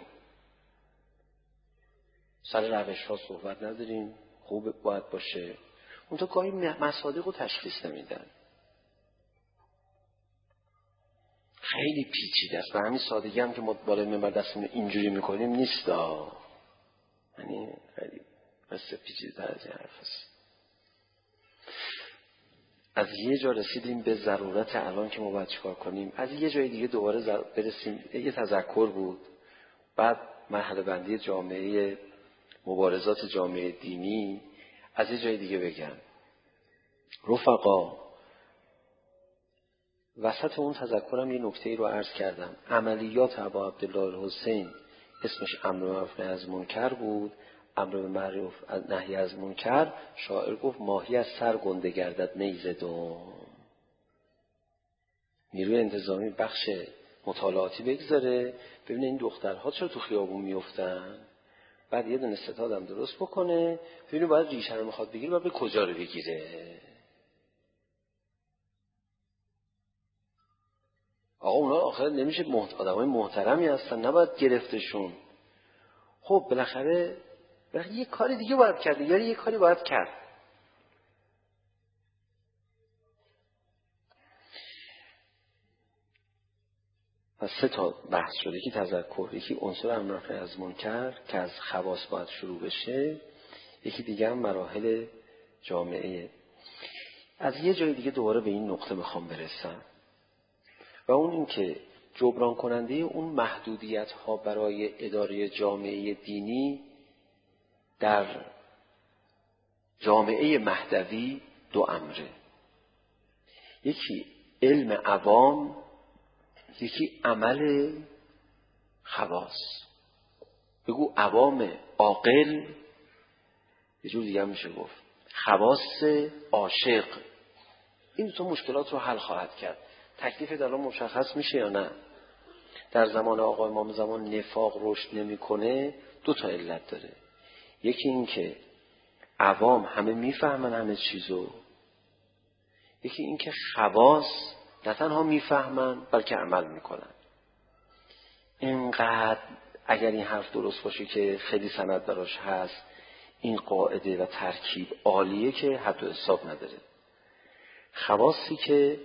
سر روش ها صحبت نداریم، خوب باید باشه. اون تو گاهی مصادیق رو تشخیص نمیدن. خیلی پیچیده است. به همین سادگی هم که ما بالای منبر دستمون اینجوری میکنیم نیست. یعنی خیلی قصه پیچیده تر از این حرف است. از یه جا رسیدیم به ضرورت الان که ما باید چیکار کنیم. از یه جای دیگه دوباره برسیم. یه تذکر بود. بعد مرحله بندی جامعه، مبارزات جامعه دینی. از یه جای دیگه بگم رفقا، وسط اون تذکرم یه نکته‌ای رو عرض کردم. عملیات ابا عبدالله الحسین اسمش امر معروف نهی از منکر بود. امر به معروف نهی از منکر، شاعر گفت ماهی از سر گنده گردد نیز دم. نیروی انتظامی بخش مطالعاتی بگذاره ببینه این دخترها چرا تو خیابون میافتن، بعد یه دونه ستادم درست بکنه، ببینه باید ریشه رو میخواد بگیره، باید به کجا رو بگیره. آقا اونا آخر نمیشه آدمای محترمی هستن، نباید گرفتشون. خب بالاخره یه کاری دیگه باید کرد، یا یه کاری باید کرد. پس 3 تا بحث شده. یکی تذکر، یکی عنصر امر معروف نهی از منکر که از خواص باید شروع بشه، یکی دیگه هم مراحل جامعه. از یه جای دیگه دوباره به این نقطه میخوام برسم و اون این که جبران کننده اون محدودیت ها برای اداره جامعه دینی در جامعه مهدوی 2 امره. یکی علم عوام، یکی عمل خواص. بگو عوام عاقل، یه جور دیگه هم میشه گفت خواص عاشق. این 2 تا مشکلات رو حل خواهد کرد. تکلیف در الان مشخص میشه یا نه؟ در زمان آقا امام زمان نفاق رشد نمیکنه 2 تا علت داره. یکی این که عوام همه میفهمن همه چیزو، یکی این که خواص نه تنها میفهمن بلکه عمل میکنن. اینقدر اگر این حرف درست باشه که خیلی سند براش هست، این قاعده و ترکیب عالیه که حد و حساب نداره. خواصی که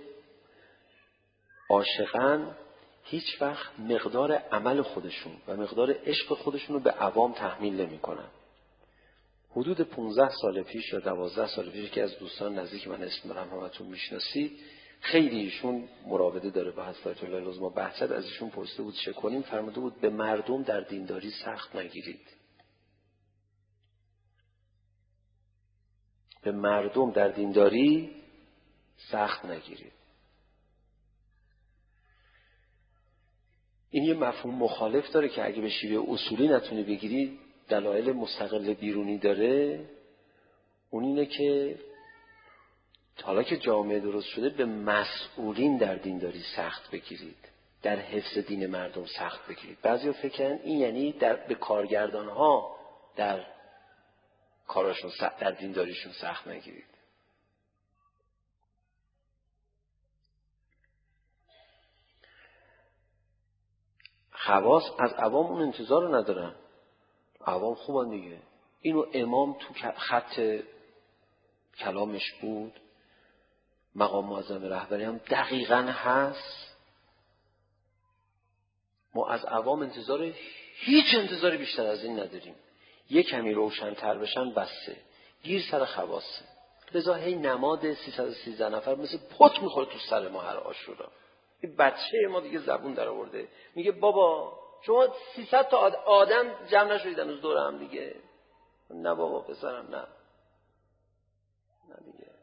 عاشقان هیچ وقت مقدار عمل خودشون و مقدار عشق خودشون رو به عوام تحمیل نمی کنن. حدود 15 سال پیش یا 12 سال پیش که از دوستان نزدیک من اسم برم همتون میشناسید، خیلی ایشون مراوده داره با حضرت آیت الله العظما بهجت، از ایشون پرسیده بود چه کنیم، فرموده بود به مردم در دینداری سخت نگیرید. به مردم در دینداری سخت نگیرید. این یه مفهوم مخالف داره که اگه به شیوه اصولی نتونی بگیری، دلایل مستقل بیرونی داره. اون اینه که حالا که جامعه درست شده به مسئولین در دینداری سخت بگیرید، در حفظ دین مردم سخت بگیرید. بعضیا فکر کردن این یعنی به کارگردان ها در کاراشون در دینداریشون سخت نگیرید. خواص از عوام اون انتظار رو ندارن. عوام خوبن دیگه. اینو امام تو خط کلامش بود، مقام معظم رهبری هم دقیقاً هست. ما از عوام هیچ انتظاری بیشتر از این نداریم. یک کمی روشن‌تر بشن بسه، گیر سر خواصه. لذا هی نماد 313 نفر مثل پت میخوره تو سر ما هر عاشورا. این بچه ما دیگه زبون در آورده، میگه بابا شما 300 تا آدم جمع نشدید هنوز دور هم دیگه. نه بابا پسرم، نه دیگه.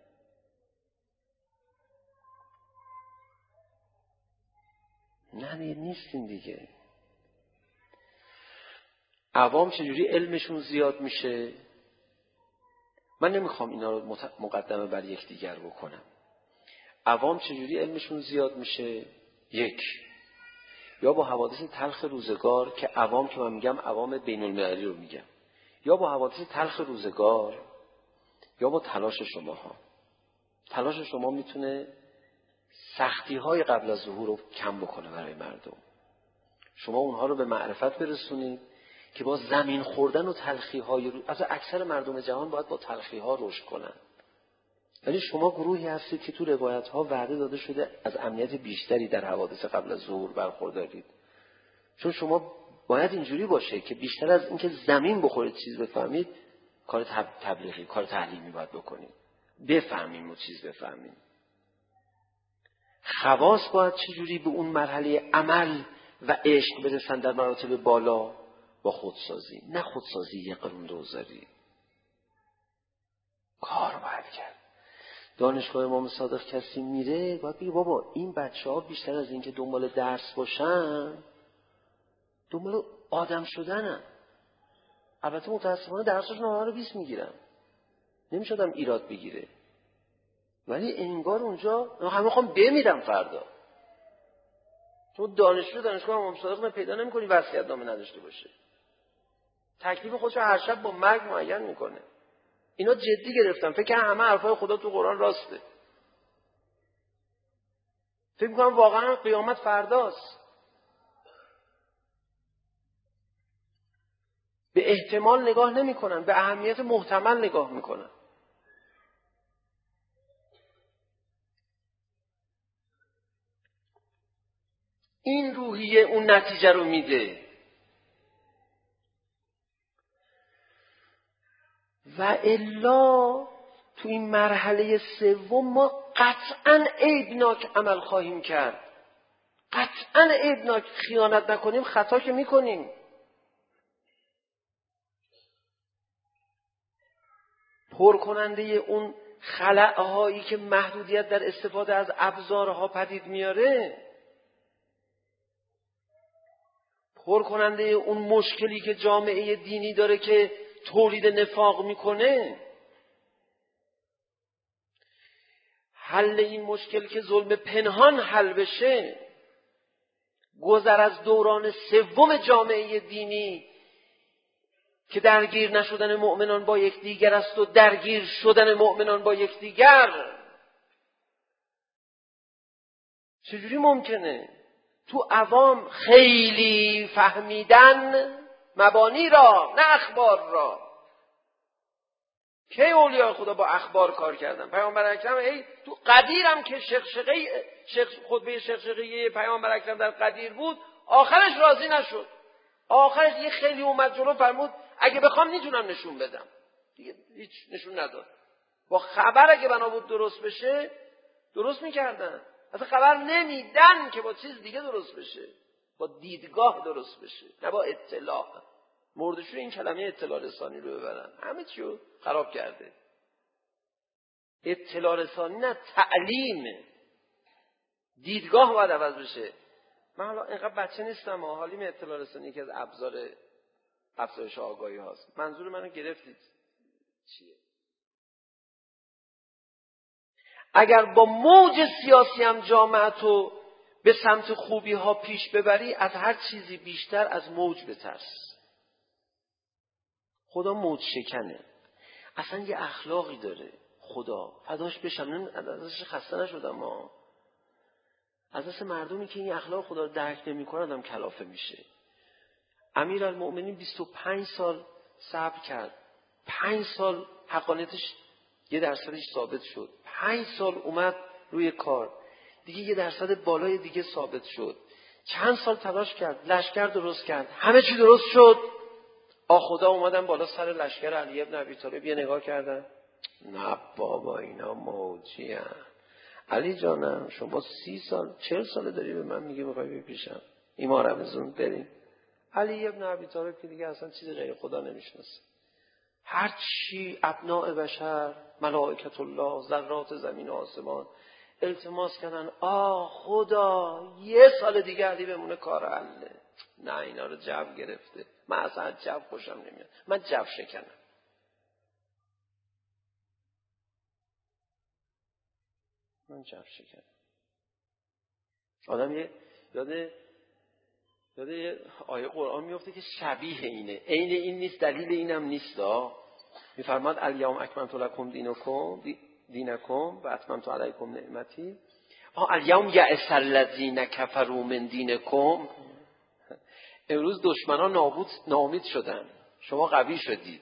نه دیگه نیستیم دیگه. عوام چجوری علمشون زیاد میشه؟ من نمیخوام اینا رو مقدمه بر یکدیگر بکنم. عوام چجوری علمشون زیاد میشه؟ یک، یا با حوادث تلخ روزگار، که عوام که من میگم عوام بین المللی رو میگم، یا با حوادث تلخ روزگار، یا با تلاش شماها. تلاش شما میتونه سختی های قبل از ظهور رو کم بکنه برای مردم. شما اونها رو به معرفت برسونید که با زمین خوردن و تلخی های از اکثر مردم جهان باید با تلخی ها رشد کنن. ولی شما گروهی هستید که تو روایت ها وعده داده شده از امنیت بیشتری در حوادث قبل از ظهور برخوردارید. چون شما باید اینجوری باشه که بیشتر از اینکه زمین بخورید چیز بفهمید، کار تبلیغی، کار تعلیمی باید بکنید. بفهمیم و چیز بفهمیم. خواص باید چجوری به اون مرحله عمل و عشق برسن در مراتب بالا؟ با خودسازی، نه خودسازی یه قرون دوزاری. کار باید کرد. دانشگاه امام صادق کسی میره باید بگه بابا این بچه ها بیشتر از این که دنبال درس باشن دنبال آدم شدنن. البته متاسفانه درساشون رو 20 میگیرن، نمیشدم ایراد بگیره، ولی انگار اونجا همه میخوام بمیرم فردا. چون دانشگاه امام صادق پیدا نمی‌کنی وصیت‌نامه نداشته باشه. تکلیف خودش رو هر شب با مرگ معین میکنه. اینا جدی گرفتن، فکر کنم همه حرفای خدا تو قرآن راسته. فکر میکنم واقعا قیامت فرداست. به احتمال نگاه نمیکنن، به اهمیت محتمل نگاه میکنن. این روحیه اون نتیجه رو میده. و الا تو این مرحله سوم ما قطعاً عیبناک عمل خواهیم کرد. قطعاً عیبناک. خیانت نکنیم خطا که میکنیم. پر کننده اون خلأهایی که محدودیت در استفاده از ابزارها پدید میاره، پر کننده اون مشکلی که جامعه دینی داره که تولید نفاق میکنه، حل این مشکل که ظلم پنهان حل بشه، گذر از دوران سوم جامعه دینی که درگیر نشدن مؤمنان با یکدیگر است و درگیر شدن مؤمنان با یکدیگر. چجوری ممکنه تو عوام خیلی فهمیدن مبانی را نه اخبار را؟ که اولیاء خدا با اخبار کار کردن. پیامبر اکرم تو قدیر هم که خطبه شقشقه پیامبر اکرم در قدیر بود، آخرش راضی نشد. آخرش یه خیلی اومد جلو فرمود اگه بخوام میتونم نشون بدم. دیگه هیچ نشون نداد. با خبر اگه بنا بود درست بشه درست میکردن. اصلا خبر نمیدن که با چیز دیگه درست بشه، با دیدگاه درست بشه، نه با اطلاع. مردشو این کلمه اطلاع رسانی رو ببرن، همه چیو خراب کرده. اطلاع رسانی نه، تعلیم. دیدگاه باید عوض بشه. من حالا اینقدر بچه نیستم، حالیم اطلاع رسانی که از افزایش آگاهی هاست. منظور منو گرفتید چیه؟ اگر با موج سیاسی هم جامعتو به سمت خوبی ها پیش ببری، از هر چیزی بیشتر از موج بترس. خدا موج شکنه. اصلا یه اخلاقی داره خدا، فداش بشم، ازش خسته نشدم. از دست مردمی که این اخلاق خدا رو درک نمی‌کنن هم کلافه میشه. امیرالمؤمنین 25 سال صبر کرد. 5 سال حقانیتش 1% ثابت شد. 5 سال اومد روی کار. دیگه 1% بالای دیگه ثابت شد. چند سال تلاش کرد، لشکر درست کرد، همه چی درست شد. خدا اومدن بالا سر لشکر علی ابن ابی طالب یه نگاه کردن. نه بابا اینا موجی هن. علی جانم شما 30 سال 40 سال داری به من میگی میخوای بپیشم ایمارم زون بریم. علی ابن ابی طالب که دیگه اصلا چیز غیر خدا نمیشناسه. هر چی ابناء بشر، ملائکت الله، ذرات زمین و آسمان التماس کردن خدا 1 سال دیگه علی بمونه کار حله. نه اینا رو جو گرفته. من اصلا از جو خوشم نمیاد. من جو شکنم. آدم یاد یه آیه قرآن میفته که شبیه اینه. عین این نیست، دلیل اینم نیست. میفرماد الیوم اکملت لکم دینکم و اتممت علیکم نعمتی. الیوم یأس الذین کفروا من دینکم. امروز دشمنان ناامید شدن، شما قوی شدید.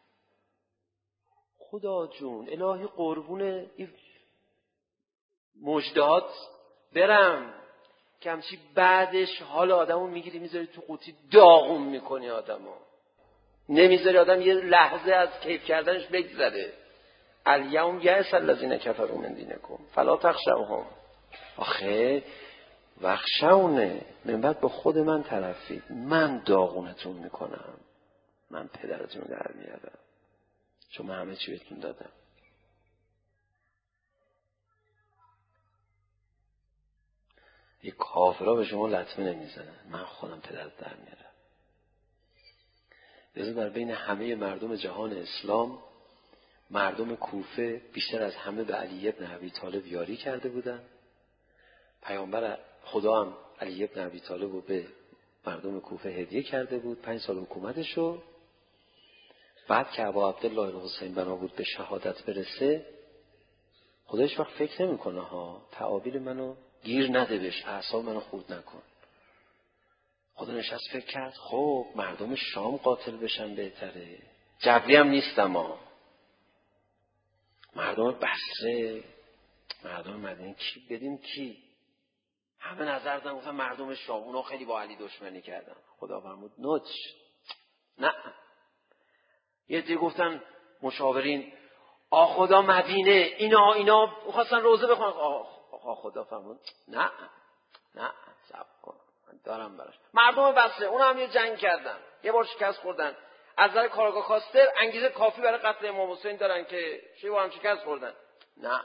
خدا جون الهی قربون این مجدات برم که همچی بعدش حال آدمو میگیری میذاری تو قوطی داغون میکنی آدمو، نمیذاری آدم یه لحظه از کیف کردنش بگذره. الیوم یأس الذین کفروا من دینکم فلا تخشوهم. آخه وخشونه من بعد با خود من طرفید، من داغونتون میکنم، من پدرتون در میارم چون من همه چی بهتون دادم. یه کافرها به شما لطمه نمیزنن، من خودم پدرت در میارم. لذا در بین همه مردم جهان اسلام مردم کوفه بیشتر از همه به علی ابن ابی طالب یاری کرده بودن. پیامبر خدا هم علی ابن ابی طالب رو به مردم کوفه هدیه کرده بود 5 سال حکومتشو. بعد که ابا عبدالله الحسین بنا بود به شهادت برسه، خدا هیچ وقت فکر نمیکنه تعابیر منو گیر نده، بهش اعصاب منو خورد نکن. خدا نشست فکر کرد خب مردم شام قاتل بشن بهتره، جبری هم نیستم مردم بصره، مردم مدینه کی بدیم کی؟ همه نظر دادن گفتن مردم شام، اونا خیلی با علی دشمنی کردن. خدا فرمود نوچ نه. یه دیگه گفتن مشاورین خدا مدینه اینا خواستن روزه بخونن. خدا فرمود نه صبر کن من دارم براش. مردم بصره اونا هم یه جنگ کردن، یه بار شکست خوردن، از نظر کارگاه کاستر انگیزه کافی برای قتل امام حسین دارن که شیوا هم شکست خوردن. نه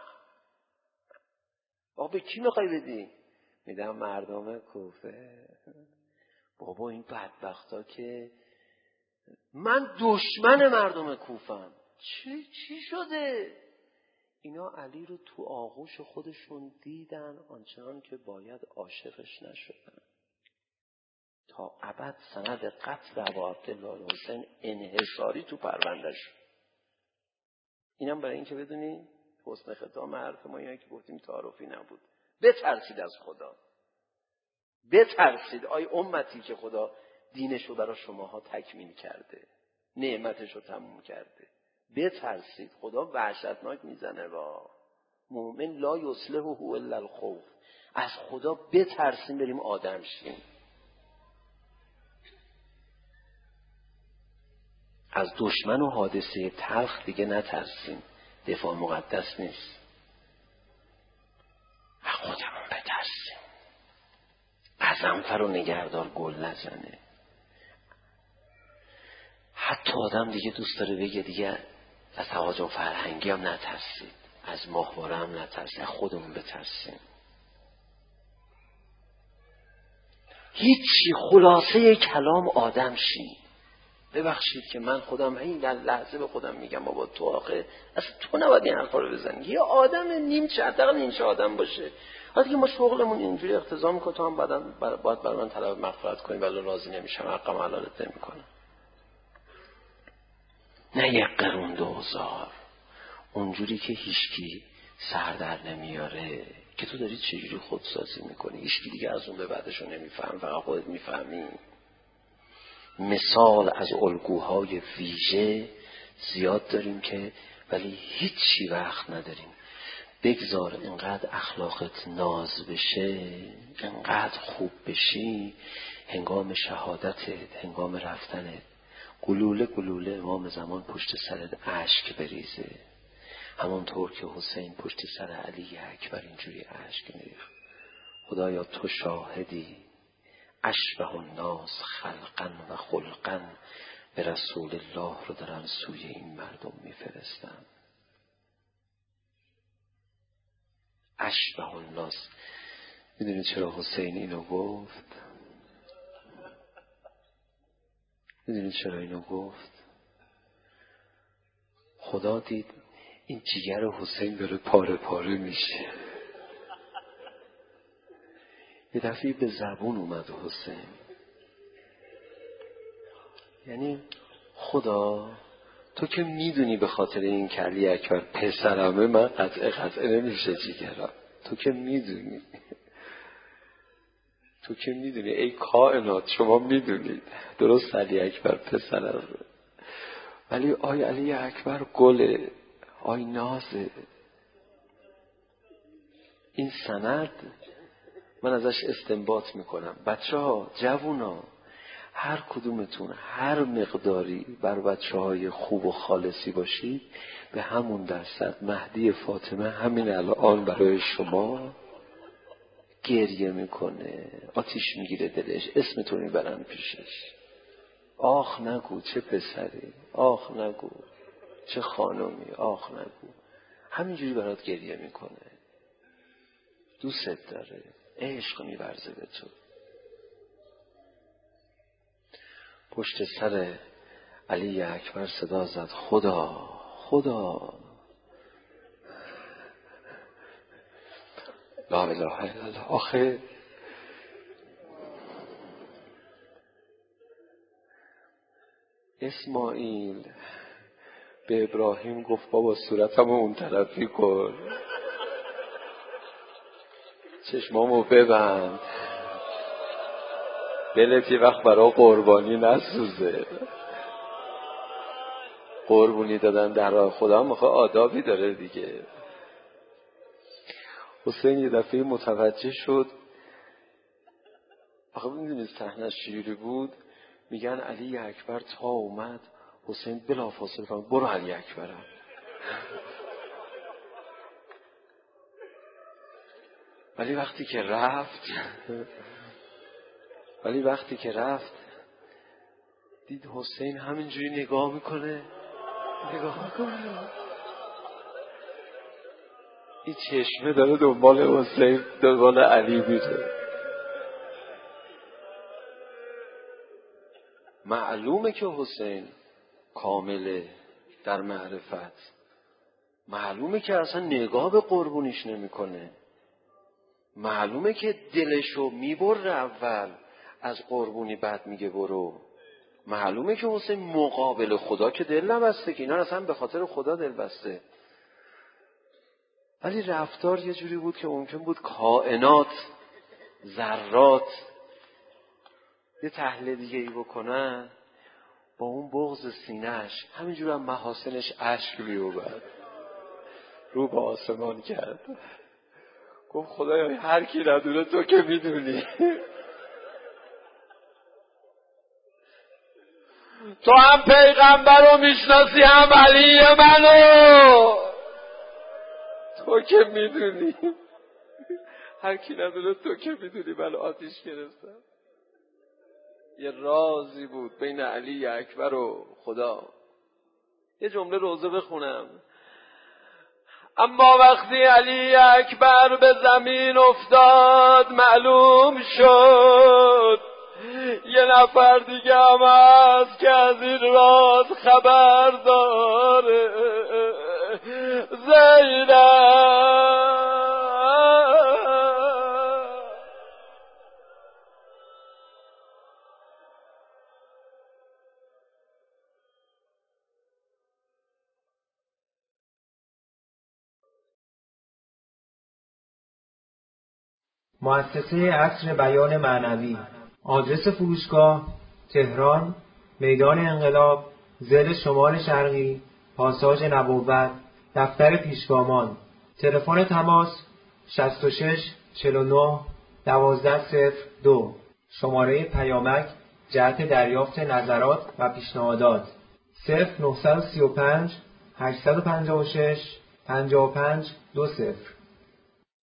به کی میخوای بدی؟ میدم مردم کوفه. بابا این بدبختا که من دشمن مردم کوفم. چی شده؟ اینا علی رو تو آغوش خودشون دیدن آنچنان که باید عاشقش نشدن. تا ابد سند قتل ابا عبدالله الحسین انحصاری تو پروندهش. اینم برای این که بدونی حسن ختام حرف ما اینه که گفتیم تعارفی نبود. بترسید از خدا، بترسید آی امتی که خدا دینش رو برای شماها تکمیل کرده، نعمتش رو تموم کرده. بترسید، خدا وحشتناک میزنه با مؤمن لا یصلحه الا الخوف. از خدا بترسیم بریم آدم شیم. از دشمن و حادثه تلخ دیگه نترسیم، دفاع مقدس نیست. از خودمون بترسیم. غضنفر و نگهدار گل نزنه. حتی آدم دیگه دوست داره بگه دیگه از تهاجم فرهنگی هم نترسید، از ماهواره هم نترسید، از خودمون بترسیم. هیچی، خلاصه کلام آدم شیم. ببخشید که من خودم این در لحظه به خودم میگم بابا تو آخه اصلا تو نباید این حرفا رو بزنی. یه آدم نیمچه، حداقل نیمچه آدم باشه. حتی که ما شغلمون اینجوری اقتضا میکنه تو هم باید برای من طلب مغفرت کنی، ولی راضی نمیشم، حقم حلالت نمیکنم. نه 1 قرون 2000 اونجوری که هیچکی سر در نمیاره که تو داری چجوری خودسازی میکنی. هیچ دیگه از اون به بعدشو نمیفهم، فقط خودت میفهمی. مثال از الگوهای ویژه زیاد داریم که ولی هیچی وقت نداریم. بگذار انقدر اخلاقت ناز بشه، انقدر خوب بشی، هنگام شهادتت، هنگام رفتنت، گلوله گلوله امام زمان پشت سرت اشک بریزه، همانطور که حسین پشت سر علی اکبر اینجوری اشک میریخت. خدایا تو شاهدی، اشبه الناس خلقا و خلقا به رسول الله رو دارن سوی این مردم میفرستن. اشبه الناس. میدونید چرا حسین اینو گفت؟ میدونید چرا اینو گفت؟ خدا دید این جیگر حسین داره پاره پاره میشه. یه دفعه به زبون اومد حسین، یعنی خدا تو که میدونی به خاطر این که علی اکبر پسرمه من قطعه نمیشه جیگرم، تو که میدونی، تو که میدونی ای کائنات شما میدونید درست علی اکبر پسرمه، ولی آی علی اکبر گله، آی نازه. این سند من ازش استنباط میکنم. بچه ها، جوونا، هر کدومتون هر مقداری بر بچه های خوب و خالصی باشید، به همون درصد مهدی فاطمه همین الان برای شما گریه میکنه، آتیش میگیره دلش، اسمتون میبرن پیشش. آخ نگو چه پسری، آخ نگو چه خانمی، آخ نگو. همینجوری برات گریه میکنه، دوست داره، عشق میورزه به تو. پشت سر علی اکبر صدا زد خدا خدا. لا اله الا الله. آخه اسماعیل به ابراهیم گفت بابا صورتمو اون طرفی کن، چشمامو ببند، دلت یه وقت برای قربانی نسوزه. قربونی دادن در راه خدا هم آدابی داره دیگه. حسین یه دفعه متوجه شد. آخه میدونید صحنه‌اش چجوری بود؟ میگن علی اکبر تا اومد، حسین بلافاصله فرمود برو علی اکبرم. ولی وقتی که رفت دید حسین همینجوری نگاه میکنه. این چشمه داره دنبال حسین، دنبال علی میره. معلومه که حسین کامله در معرفت، معلومه که اصلا نگاه به قربونیش نمیکنه، معلومه که دلشو میبره اول، از قربونی بعد میگه برو. معلومه که حسین مقابل خدا که دل نبسته، که اینا اصلا به خاطر خدا دل بسته. ولی رفتار یه جوری بود که ممکن بود کائنات، ذرات یه تحلیل دیگه ای بکنن، با اون بغض سینه‌اش همینجور هم محاسنش اشک میومد، رو به آسمان کرد، گفت خدایا هر کی ندونه تو که میدونی، تو هم پیغمبر رو میشناسی هم علی منو، تو که میدونی، هر کی ندونه تو که میدونی من آتیش گرفتم. یه رازی بود بین علی اکبر و خدا. یه جمله روزه بخونم. اما وقتی علی اکبر به زمین افتاد معلوم شد یه نفر دیگه هم هست که از این راز خبر داره، زینب. مؤسسه عصر بیان معنوی. آدرس فروشگاه: تهران، میدان انقلاب، ضلع شمال شرقی، پاساژ نبوت، دفتر پیشگامان. تلفن تماس: 66 49 1202. شماره پیامک جهت دریافت نظرات و پیشنهادات: 0935 856 55 20.